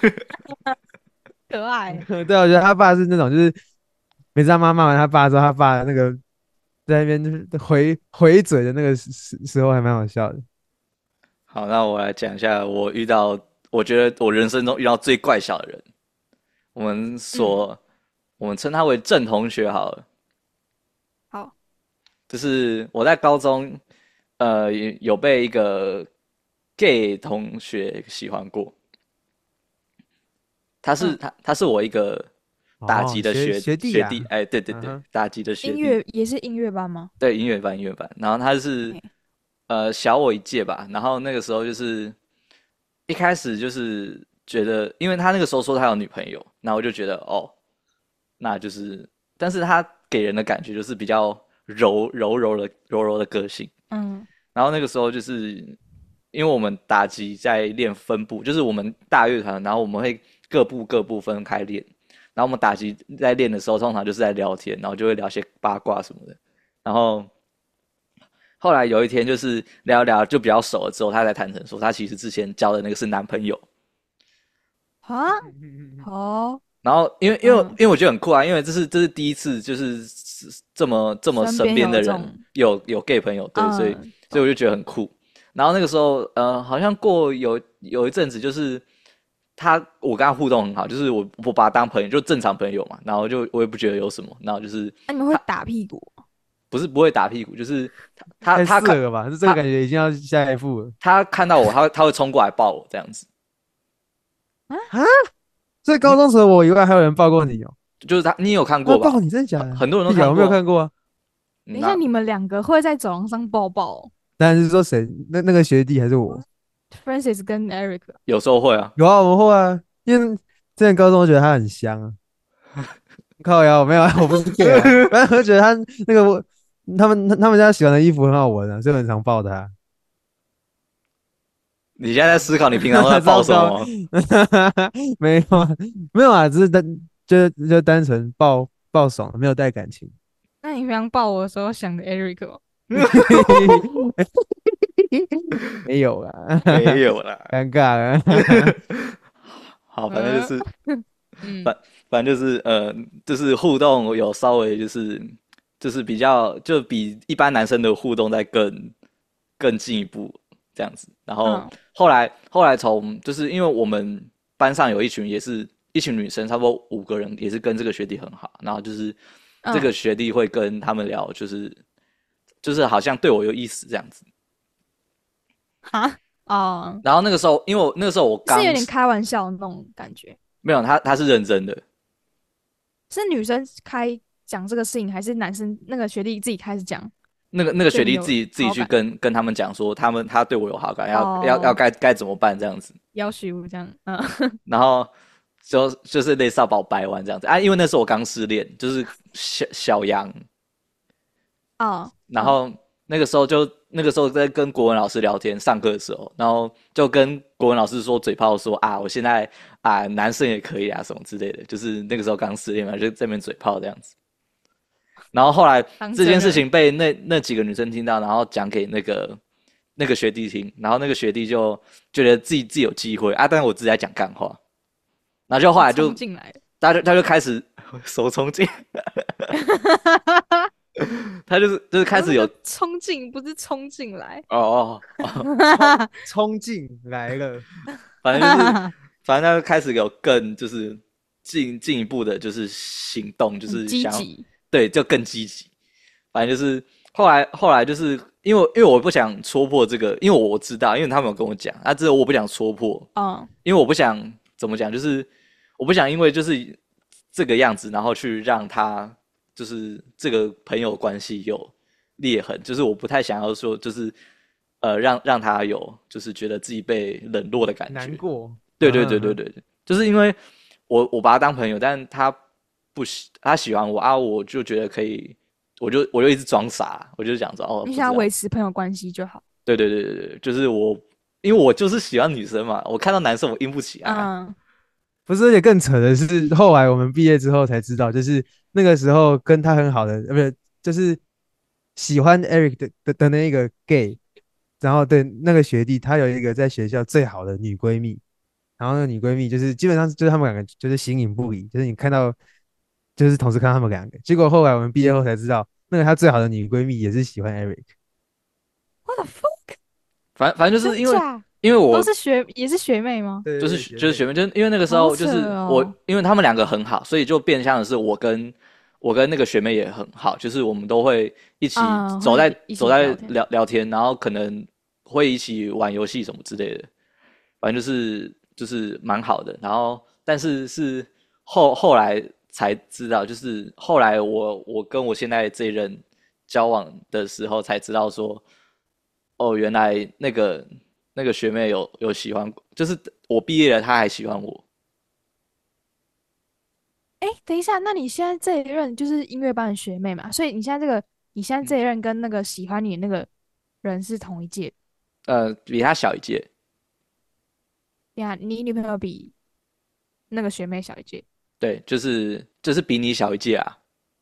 可爱。 对啊，我觉得他爸是那种，就是每次他妈骂完他爸之后，他爸那个在那边就是回嘴的那个时候，还蛮好笑的。 好，那我来讲一下我觉得我人生中遇到最怪小的人。我们嗯， 所我们称他为郑同学好了。 好， 就是我在高中，有被一个 gay 同学喜欢过。 嗯， 他是我一个打击的学弟呀、 学弟，哎，对对对， 嗯哼， 打击的学音弟， 乐也是音乐班吗？ 对，音乐班。然后他是嘿小我一届吧，然后那个时候就是一开始就是觉得，因为他那个时候说他有女朋友，然后我就觉得哦，那就是，但是他给人的感觉就是比较柔柔的个性。 嗯然后那个时候就是因为我们打击在练分部，就是我们大乐团，然后我们会各部分开练。然后我们打击在练的时候，通常就是在聊天，然后就会聊些八卦什么的。然后后来有一天就是聊一聊就比较熟了之后，他才坦诚说他其实之前交的那个是男朋友。 啊，好， 然后嗯， 因为我觉得很酷啊，因为这是第一次就是这么身身边边的人有这种， 有 gay 朋友，对，所以我懂， 就觉得很酷。然后那个时候好像过有一阵子就是我跟他互动很好，就是我把他当朋友，就正常朋友嘛，然后我也不觉得有什么，然后就是那你们会打屁股不会打屁股，就是太他看色了吧？这个他感觉已经要下一步了他看到我，他会冲过来抱我这样子。 啊？ 啊！所以高中除了我以外，还有人抱过你哦？ 就是你有看过吧？ 他抱你真的假的？ 很多人都屁啊，我没有看过啊。 看过啊。 等一下， 那你们两个会在走廊上抱抱哦但是说谁？那个学弟还是我？ ？Francis 跟 Eric， 有时候会啊。 有啊，我们会啊，因为之前高中我觉得他很香啊。靠呀，我没有啊，我不是 gay 啊，反正我就觉得他那个他们家喜欢的衣服很好闻啊，所以我很常抱他。 你现在在思考你平常都在抱糟糕， 什么吗？ 没有啊，没有啊，只是就单纯抱爽，没有带感情。 那你平常抱我的时候想的 Eric 吗？ 没有啊， 没有啦。 尴尬了。 好，反正就是嗯反反正就是就是互动有稍微就是比较就比一般男生的互动再更进一步这样子。然后嗯后来从就是因为我们班上有一群女生，差不多5个人，也是跟这个学弟很好。然后就是这个嗯， 学弟会跟他们聊，就是好像对我有意思这样子。 哈哦， 然后那个时候，因为那个时候我刚是有点开玩笑那种感觉。 没有他是认真的。 是女生开讲这个事情，还是男生那个学弟自己开始讲那个学弟对你有自己去好感？ 跟他们讲说，他对我有好感，要哦， 该怎么办这样子。 要求这样， 然后就是类似要把我掰弯这样子啊，因为那时候我刚失恋，就是小杨。 哦， 然后那个时候在跟国文老师聊天，上课的时候，然后就跟国文老师说嘴炮说啊，我现在啊男生也可以啊什么之类的，就是那个时候刚失恋嘛，就在那边嘴炮这样子。然后后来这件事情被那几个女生听到，然后讲给那个学弟听，然后那个学弟就觉得自己有机会啊，但是我自己在讲干话，然后就后来就进来了， 他就开始手冲进，他就是开始有冲进，不是冲进来。 哦， 冲劲来了， 反正就是反正他就开始有更就是进一步的，就是行动，就是积想要极， 对，就更积极。反正就是后来就是因为我不想戳破这个，因为我知道，因为他们有跟我讲，只有我不想戳破，因为我不想怎么讲，就是我不想因为就是这个样子，然后去让他就是这个朋友关系有裂痕，就是我不太想要说就是让他有就是觉得自己被冷落的感觉， 难过。 对对对对对对，就是因为我把他当朋友，但他他喜欢我啊，我就觉得可以，我就一直装傻，我就想说哦， 你想要维持朋友关系就好。 对对对对对，就是因为我就是喜欢女生嘛，我看到男生我硬不起来。 不是，而且更扯的是，后来我们毕业之后才知道，就是那个时候跟他很好的，不是，就是喜欢 Eric 的那一个 gay，然后对那个学弟，他有一个在学校最好的女闺蜜，然后那个女闺蜜就是基本上就是他们两个就是形影不离，就是你看到就是同时看到他们两个，结果后来我们毕业后才知道，那个她最好的女闺蜜也是喜欢 Eric。 What the fuck？ 反正就是因为真假？ 我也是学妹吗？ 对就是对对， 学妹，就是因为那个时候就是因为他们两个很好，所以就变相的是我跟那个学妹也很好，就是我们都会一起走在聊天，然后可能会一起玩游戏什么之类的，反正就是蛮好的。然后但是后来才知道，就是后来我跟我现在这一任交往的时候才知道说，哦，原来那个学妹有喜欢，就是我毕业了，她还喜欢我。 哎，等一下，那你现在这一任就是音乐班的学妹嘛？所以你现在这一任跟那个喜欢你的那个人是同一届？ 比她小一届。 呀，你女朋友比那个学妹小一届？ 对，就是比你小一届啊。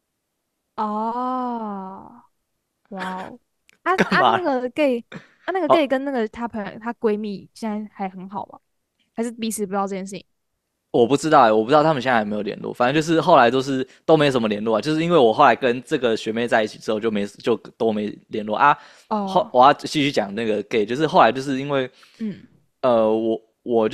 哦，哇哦， 干嘛？ 那个 gay 跟那个她闺蜜现在还很好吗？还是彼此不知道这件事情？ 我不知道我不知道他们现在有没有联络。反正就是后来都没什么联络啊，就是因为我后来跟这个学妹在一起之后就都没联络啊。我要继续讲那个 gay，就是后来就是因为我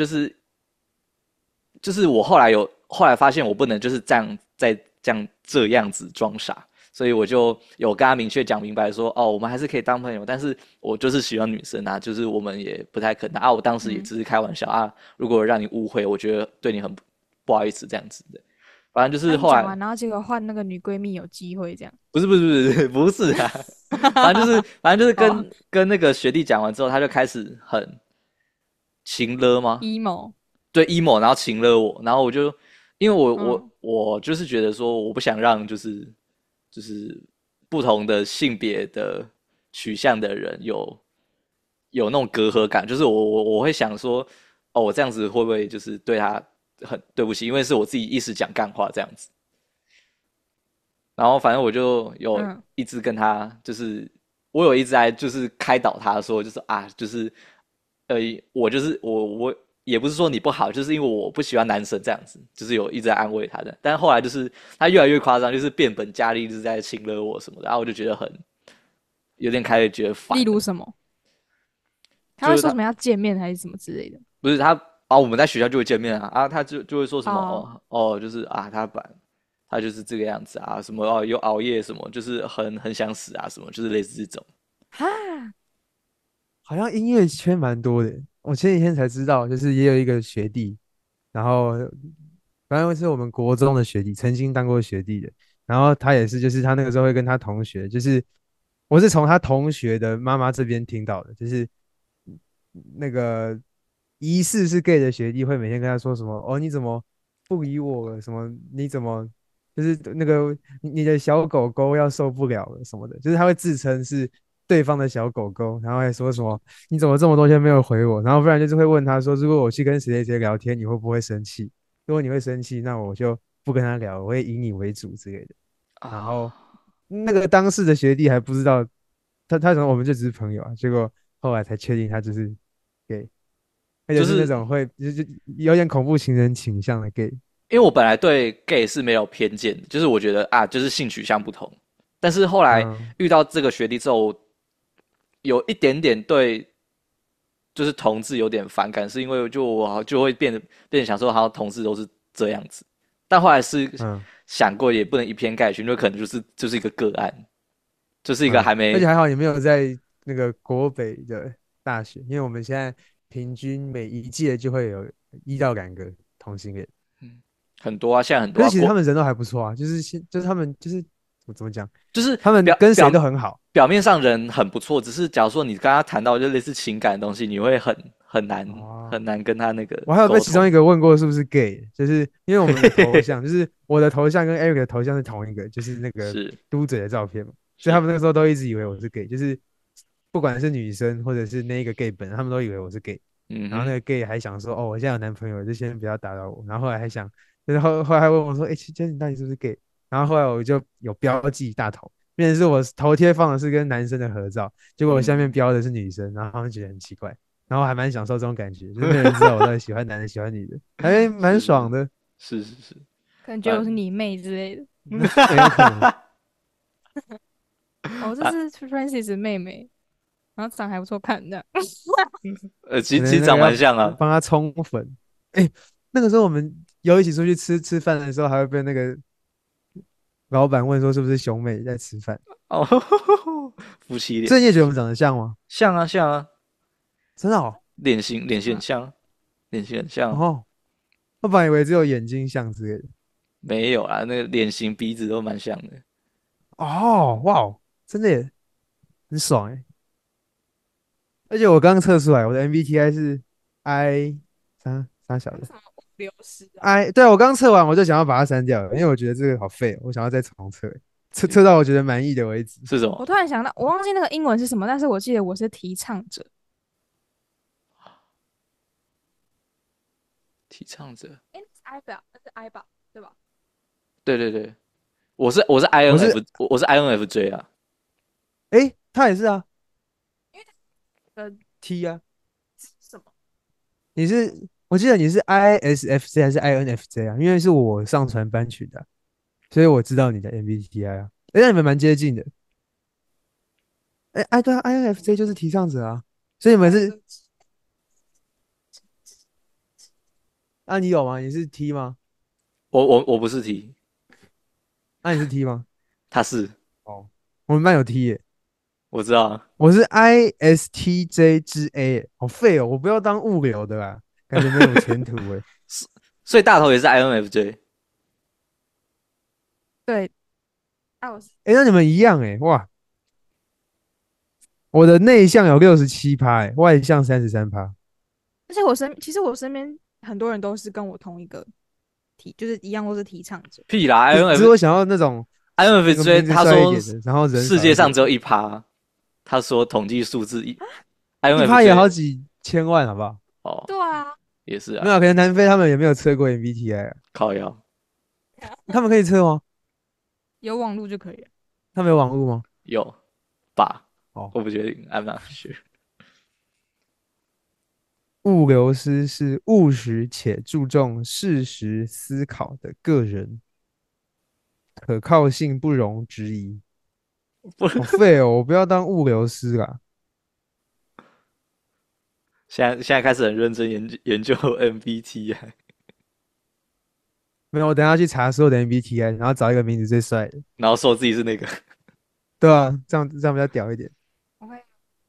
就是我后来发现我不能就是这样子装傻，所以我就有跟他明确讲明白说，哦，我们还是可以当朋友，但是我就是喜欢女生啊，就是我们也不太可能啊。我当时也只是开玩笑啊，如果让你误会，我觉得对你很不好意思这样子的。反正就是后来， 然后结果换那个女闺蜜有机会这样。 不是啊，反正就是跟那个学弟讲完之后，他就开始很情勒吗？ emo。 对 emo，然后情勒我，然后我就因为我就是觉得说我不想让就是不同的性别的取向的人有那种隔阂感，就是我会想说，哦，我这样子会不会就是对他很对不起，因为是我自己一时讲干话这样子。然后反正我就有一直跟他，就是我有一直在就是开导他说，就是啊，就是我就是我也不是说你不好，就是因为我不喜欢男生这样子，就是有一直在安慰他的。但是后来就是他越来越夸张，就是变本加厉，就是在亲了我什么的，然后我就觉得有点开始觉得烦。 例如什么？他会说什么要见面还是什么之类的？ 不是他我们在学校就会见面啊，他就会说什么就是啊，他就是这个样子啊，什么又熬夜什么，就是很想死啊，什么就是类似这种。 哈， 好像音乐圈蛮多的。我前几天才知道，就是也有一个学弟，然后反正是我们国中的学弟，曾经当过学弟的。然后他也是，就是他那个时候会跟他同学，就是我是从他同学的妈妈这边听到的，就是那个疑似是 gay 的学弟会每天跟他说什么哦，你怎么不理我了？什么你怎么就是那个你的小狗狗要受不了了什么的，就是他会自称是对方的小狗狗，然后还说什么你怎么这么多天没有回我？然后不然就是会问他说，如果我去跟谁谁谁聊天，你会不会生气？如果你会生气，那我就不跟他聊，我会以你为主之类的。然后啊， 那个当事的学弟还不知道，他可能我们就只是朋友啊，结果后来才确定他就是 gay，而且是那就是种会就有点恐怖情人倾向的 gay。 因为我本来对 gay 是没有偏见的，就是我觉得啊，就是性取向不同。但是后来嗯， 遇到这个学弟之后，有一点点对就是同志有点反感，是因为我就会变得想说，好像同志都是这样子。但后来是嗯想过，也不能以偏概全，就可能就是一个个案，就是一个嗯， 还没而且还好你没有在那个国北的大学，因为我们现在平均每一届就会有1到2个同性恋。 很多啊，现在很多可是啊， 其实他们人都还不错啊，就是他们就是我怎么讲， 就是他们跟谁都很好。 表面上人很不错，只是假如说你跟他谈到就类似情感的东西，你会很哦， 难跟他那个我还有被沟通。 其中一个问过是不是 gay，就是因为我们的头像，就是我的头像跟 Eric 的头像是同一个，就是那个是嘟嘴的照片嘛，所以他是， 们那个时候都一直以为我是 gay，就是不管是女生或者是那个 gay 本人，他们都以为我是 gay。然后那嗯哼， 个 gay 还想说，哦，我现在有男朋友，就先不要打扰我。然后后来还想，就是后来还问我说，哎，其实你到底是不是 gay？然后后来我就有标记大头，变成是我头贴放的是跟男生的合照，结果我下面嗯， 标的是女生，然后他们觉得很奇怪。然后还蛮享受这种感觉，就是没有人知道我到底喜欢男的喜欢女的，还蛮爽是的。 是， 可能觉得我是嗯， 你妹之类的。 很有可能。 哦，这是 Francis 的妹妹，然后长还不错看的。 可其实长能那个要蛮像啊。 帮他冲粉。哎，那个时候我们有一起出去吃饭的时候，还会被那个老板问说是不是兄妹在吃饭。 哦，夫妻脸， 所以你也觉得我们长得像吗？ 像啊像啊， 真的哦。 脸型很像，脸型很像， 哦，我本来以为只有眼睛像之类的。 没有啊，那个脸型鼻子都蛮像的。 哦，哇哦，真的耶，很爽哎。而且我刚刚测出来，我的 MBTI 是 I 啥小的。 流失啊！ 哎，对啊，我刚测完我就想要把它删掉了，因为我觉得这个好废哦，我想要再重测，测到我觉得满意的为止。 我是什么？ 突然想到，我忘记那个英文是什么，但是我记得我是提倡者。 提倡者？ 哎，是 I 吧？那是 I 吧？对吧？ 对，我是我是 INF，我是 INFJ 啊。 哎，他也是啊因为呃 ，T 啊， 什么？ 你是我记得你是 ISFJ 还是 INFJ 啊？因为是我上传班群的啊，所以我知道你的 MBTI 啊。哎，那你们蛮接近的。哎，对啊，INFJ 就是提倡者啊，所以你们是啊，你有吗？你是 T 吗？ 我不是 T， 那你是 T 吗？ 他是哦，我们班有 T 耶。 我知道啊。 我是 ISTJ 之 A，好废哦！我不要当物流的啦，感觉没什么前途哎。 所以大头也是 INFJ。 对，啊，我是哎，那你们一样哎，哇！我的内向有67%，哎，外向33%。 而且其实我身边很多人都是跟我同一个就是一样都是提倡者。 屁啦只是我想要那种那个 ，INFJ 名字他说帅一点的，然后人世少一点的。 界上只有1%，他说统计数字 1%也好 ，INFJ 几千万，好不好？ 哦对啊， 也是啊， 没有，可能南非他们也没有测过 MBTI 啊， 靠腰他们可以测吗？ 有网络就可以了。 他们有网络吗？ 有吧？ 哦， 我不确定，I'm not sure。 物流师是务实且注重事实思考的个人，可靠性不容置疑。 不， 好废哦，我不要当物流师啦。 现在开始很认真研究 MBTI， 没有，我等一下去查所有的 MBTI，然后找一个名字最帅的， 然后说自己是那个。 对啊，这样比较屌一点。 OK，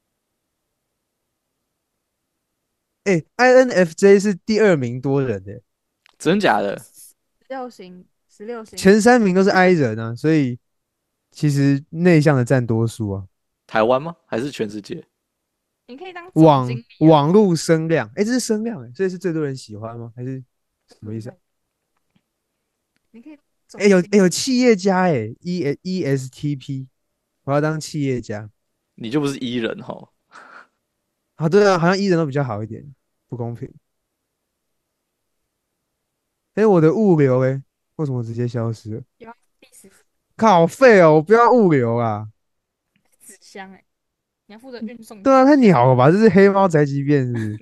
哎，INFJ 是第2名多人的， 真假的？ 16型前3名都是 I 人啊，所以其实内向的占多数啊。 台湾吗？还是全世界？ 你可以当总经理啊。 网络声量，哎，这是声量哎，所以是最多人喜欢吗？还是什么意思啊？ 你可以哎，有企业家哎，ESTP，我要当企业家。 你就不是 E 人吼。 啊，对啊，好像 E 人都比较好一点，不公平。哎，我的物流哎，为什么直接消失了？ 有第十靠，好废哦！我不要物流啊！ 纸箱哎，你要负责运送对啊，太纸箱。 鸟了吧？这是黑猫宅急便是不是？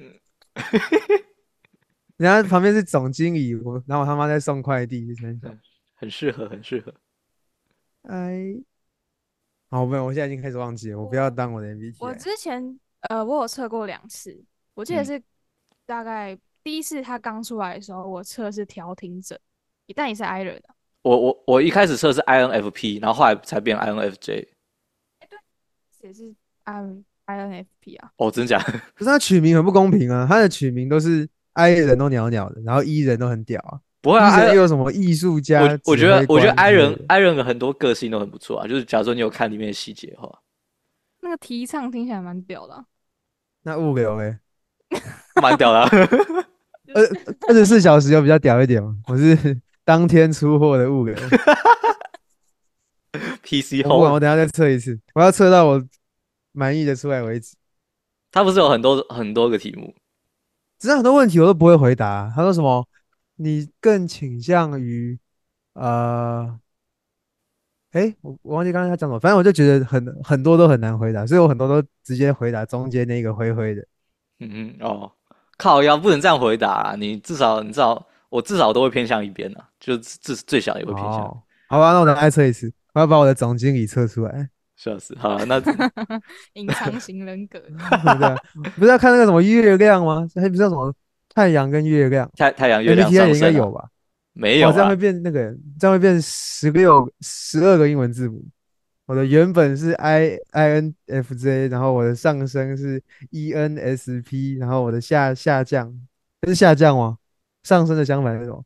人家旁边是总经理，然后我他妈在送快递，真小。 很适合，很适合。 哎，好，没有，我现在已经开始忘记了，我不要当我的我 MBTI。 之前我有测过2次，我记得嗯， 是大概第一次他刚出来的时候，我测是调停者，但也是 I 人的， 我一开始测是 INFP，然后后来才变 INFJ。 也是 INFP 啊。 哦，真假？ 可是他取名很不公平啊，他的取名都是 I 人都鸟鸟的，然后 E 人都很屌啊不会啊 ，E 人 ，I 又有什么艺术家、 我指觉得挥官 I 人之类的。 I 人的很多个性都很不错啊，就是假如说你有看里面的细节的话， 那个提倡听起来蛮屌的啊， 那物流嘞， 蛮屌的啊。 二24小时有比较屌一点吗？我是当天出货的物流， PC 我不管， 后， 我等一下再测一次，我要测到我满意的出来为止。 他不是有很多个题目？ 只是很多问题我都不会回答。他说什么？你更倾向于呃，我忘记刚才他讲什么，反正我就觉得很多都很难回答，所以我很多都直接回答中间那个灰灰的。 嗯嗯，哦，靠腰不能这样回答啊！你至少我至少都会偏向一边啊，就最小也会偏向， 哦，好吧，那我再测一次，我要把我的总经理测出来。 笑死。好了，那隐藏型人格。 对啊，不是要看那个什么月亮吗？还不是叫什么太阳跟月亮太阳月亮 ？MBTI 也应该上升啊， 有吧？哦，这样没有啊？ 会变那个，这样会变12个英文字母。我的原本是 INFJ，然后我的上升是 ENSP，然后我的下降，这是下降吗？上升的相反是什么？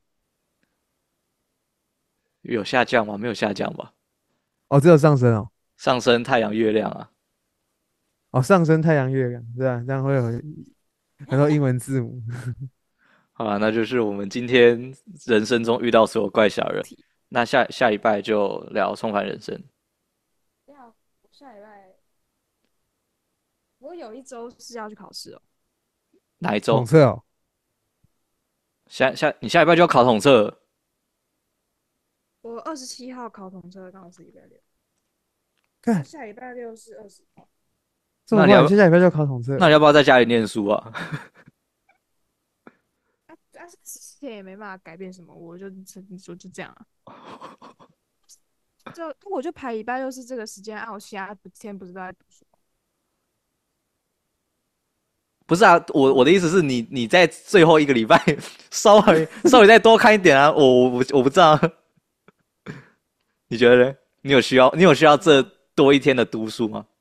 有下降吗？没有下降吧？ 哦，只有上升哦。 上升太阳月亮啊。 哦，上升太阳月亮，对啊，这样会有很多英文字母。 好了，那就是我们今天人生中遇到所有怪小人。那下礼拜就聊重返人生。 对啊，我下礼拜我有一周是要去考试哦。 哪一周？ 统测哦， 你下礼拜就要考统测了。 我27号考统测，刚好是礼拜六。 看下礼拜六是20号。 这么快， 那你要接下来就要考统测了。 那你要不要在家里念书啊？ 但是时间也没办法改变什么，我就这样啊。我就排礼拜六是这个时间啊，我其他天不是都在读书。 不是啊，我的意思是你在最后一个礼拜稍微再多看一点啊。我不知道，你觉得呢？你有需要这多一天的读书吗？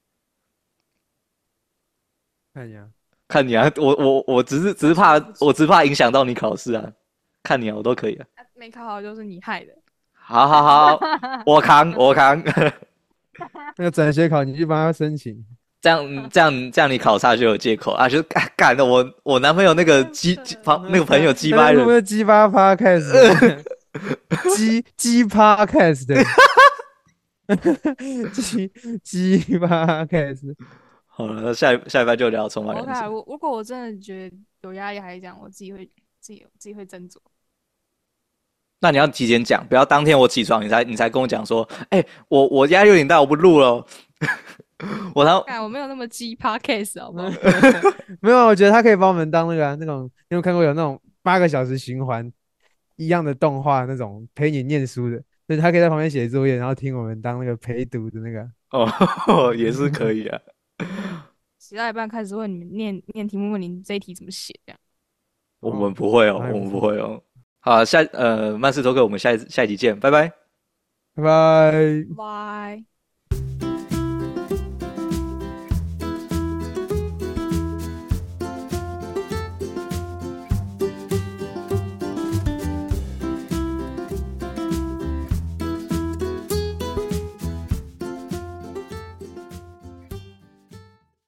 看一下， 看你啊，我只是怕影响到你考试啊。看你啊，我都可以啊。 没考好就是你害的。 好好好，我扛。 那个转学考你去帮他申请。 这样你考差就有借口啊，就干的我男朋友那个那个朋友鸡巴人， 会不会鸡巴 podcast？鸡 podcast，鸡巴 podcast。 好了，那下礼拜就聊重返人 OK， 生。 如果我真的觉得有压力，还是讲我自己会斟酌。 那你要提前讲，不要当天我起床你才跟我讲说，哎、我压力有点大，我不录了。 我没有那么鸡 podcast 好不好？ 没有，我觉得他可以帮我们当那个那种，你有看过有那种8个小时循环一样的动画那种陪你念书的，就是他可以在旁边写作业，然后听我们当那个陪读的那个。 哦，也是可以啊。 写到一半开始问你们念题目，问你这一题怎么写这样。 我们不会哦，我们不会哦。好，曼斯托克，我们下一集见，拜拜。 拜拜。 拜。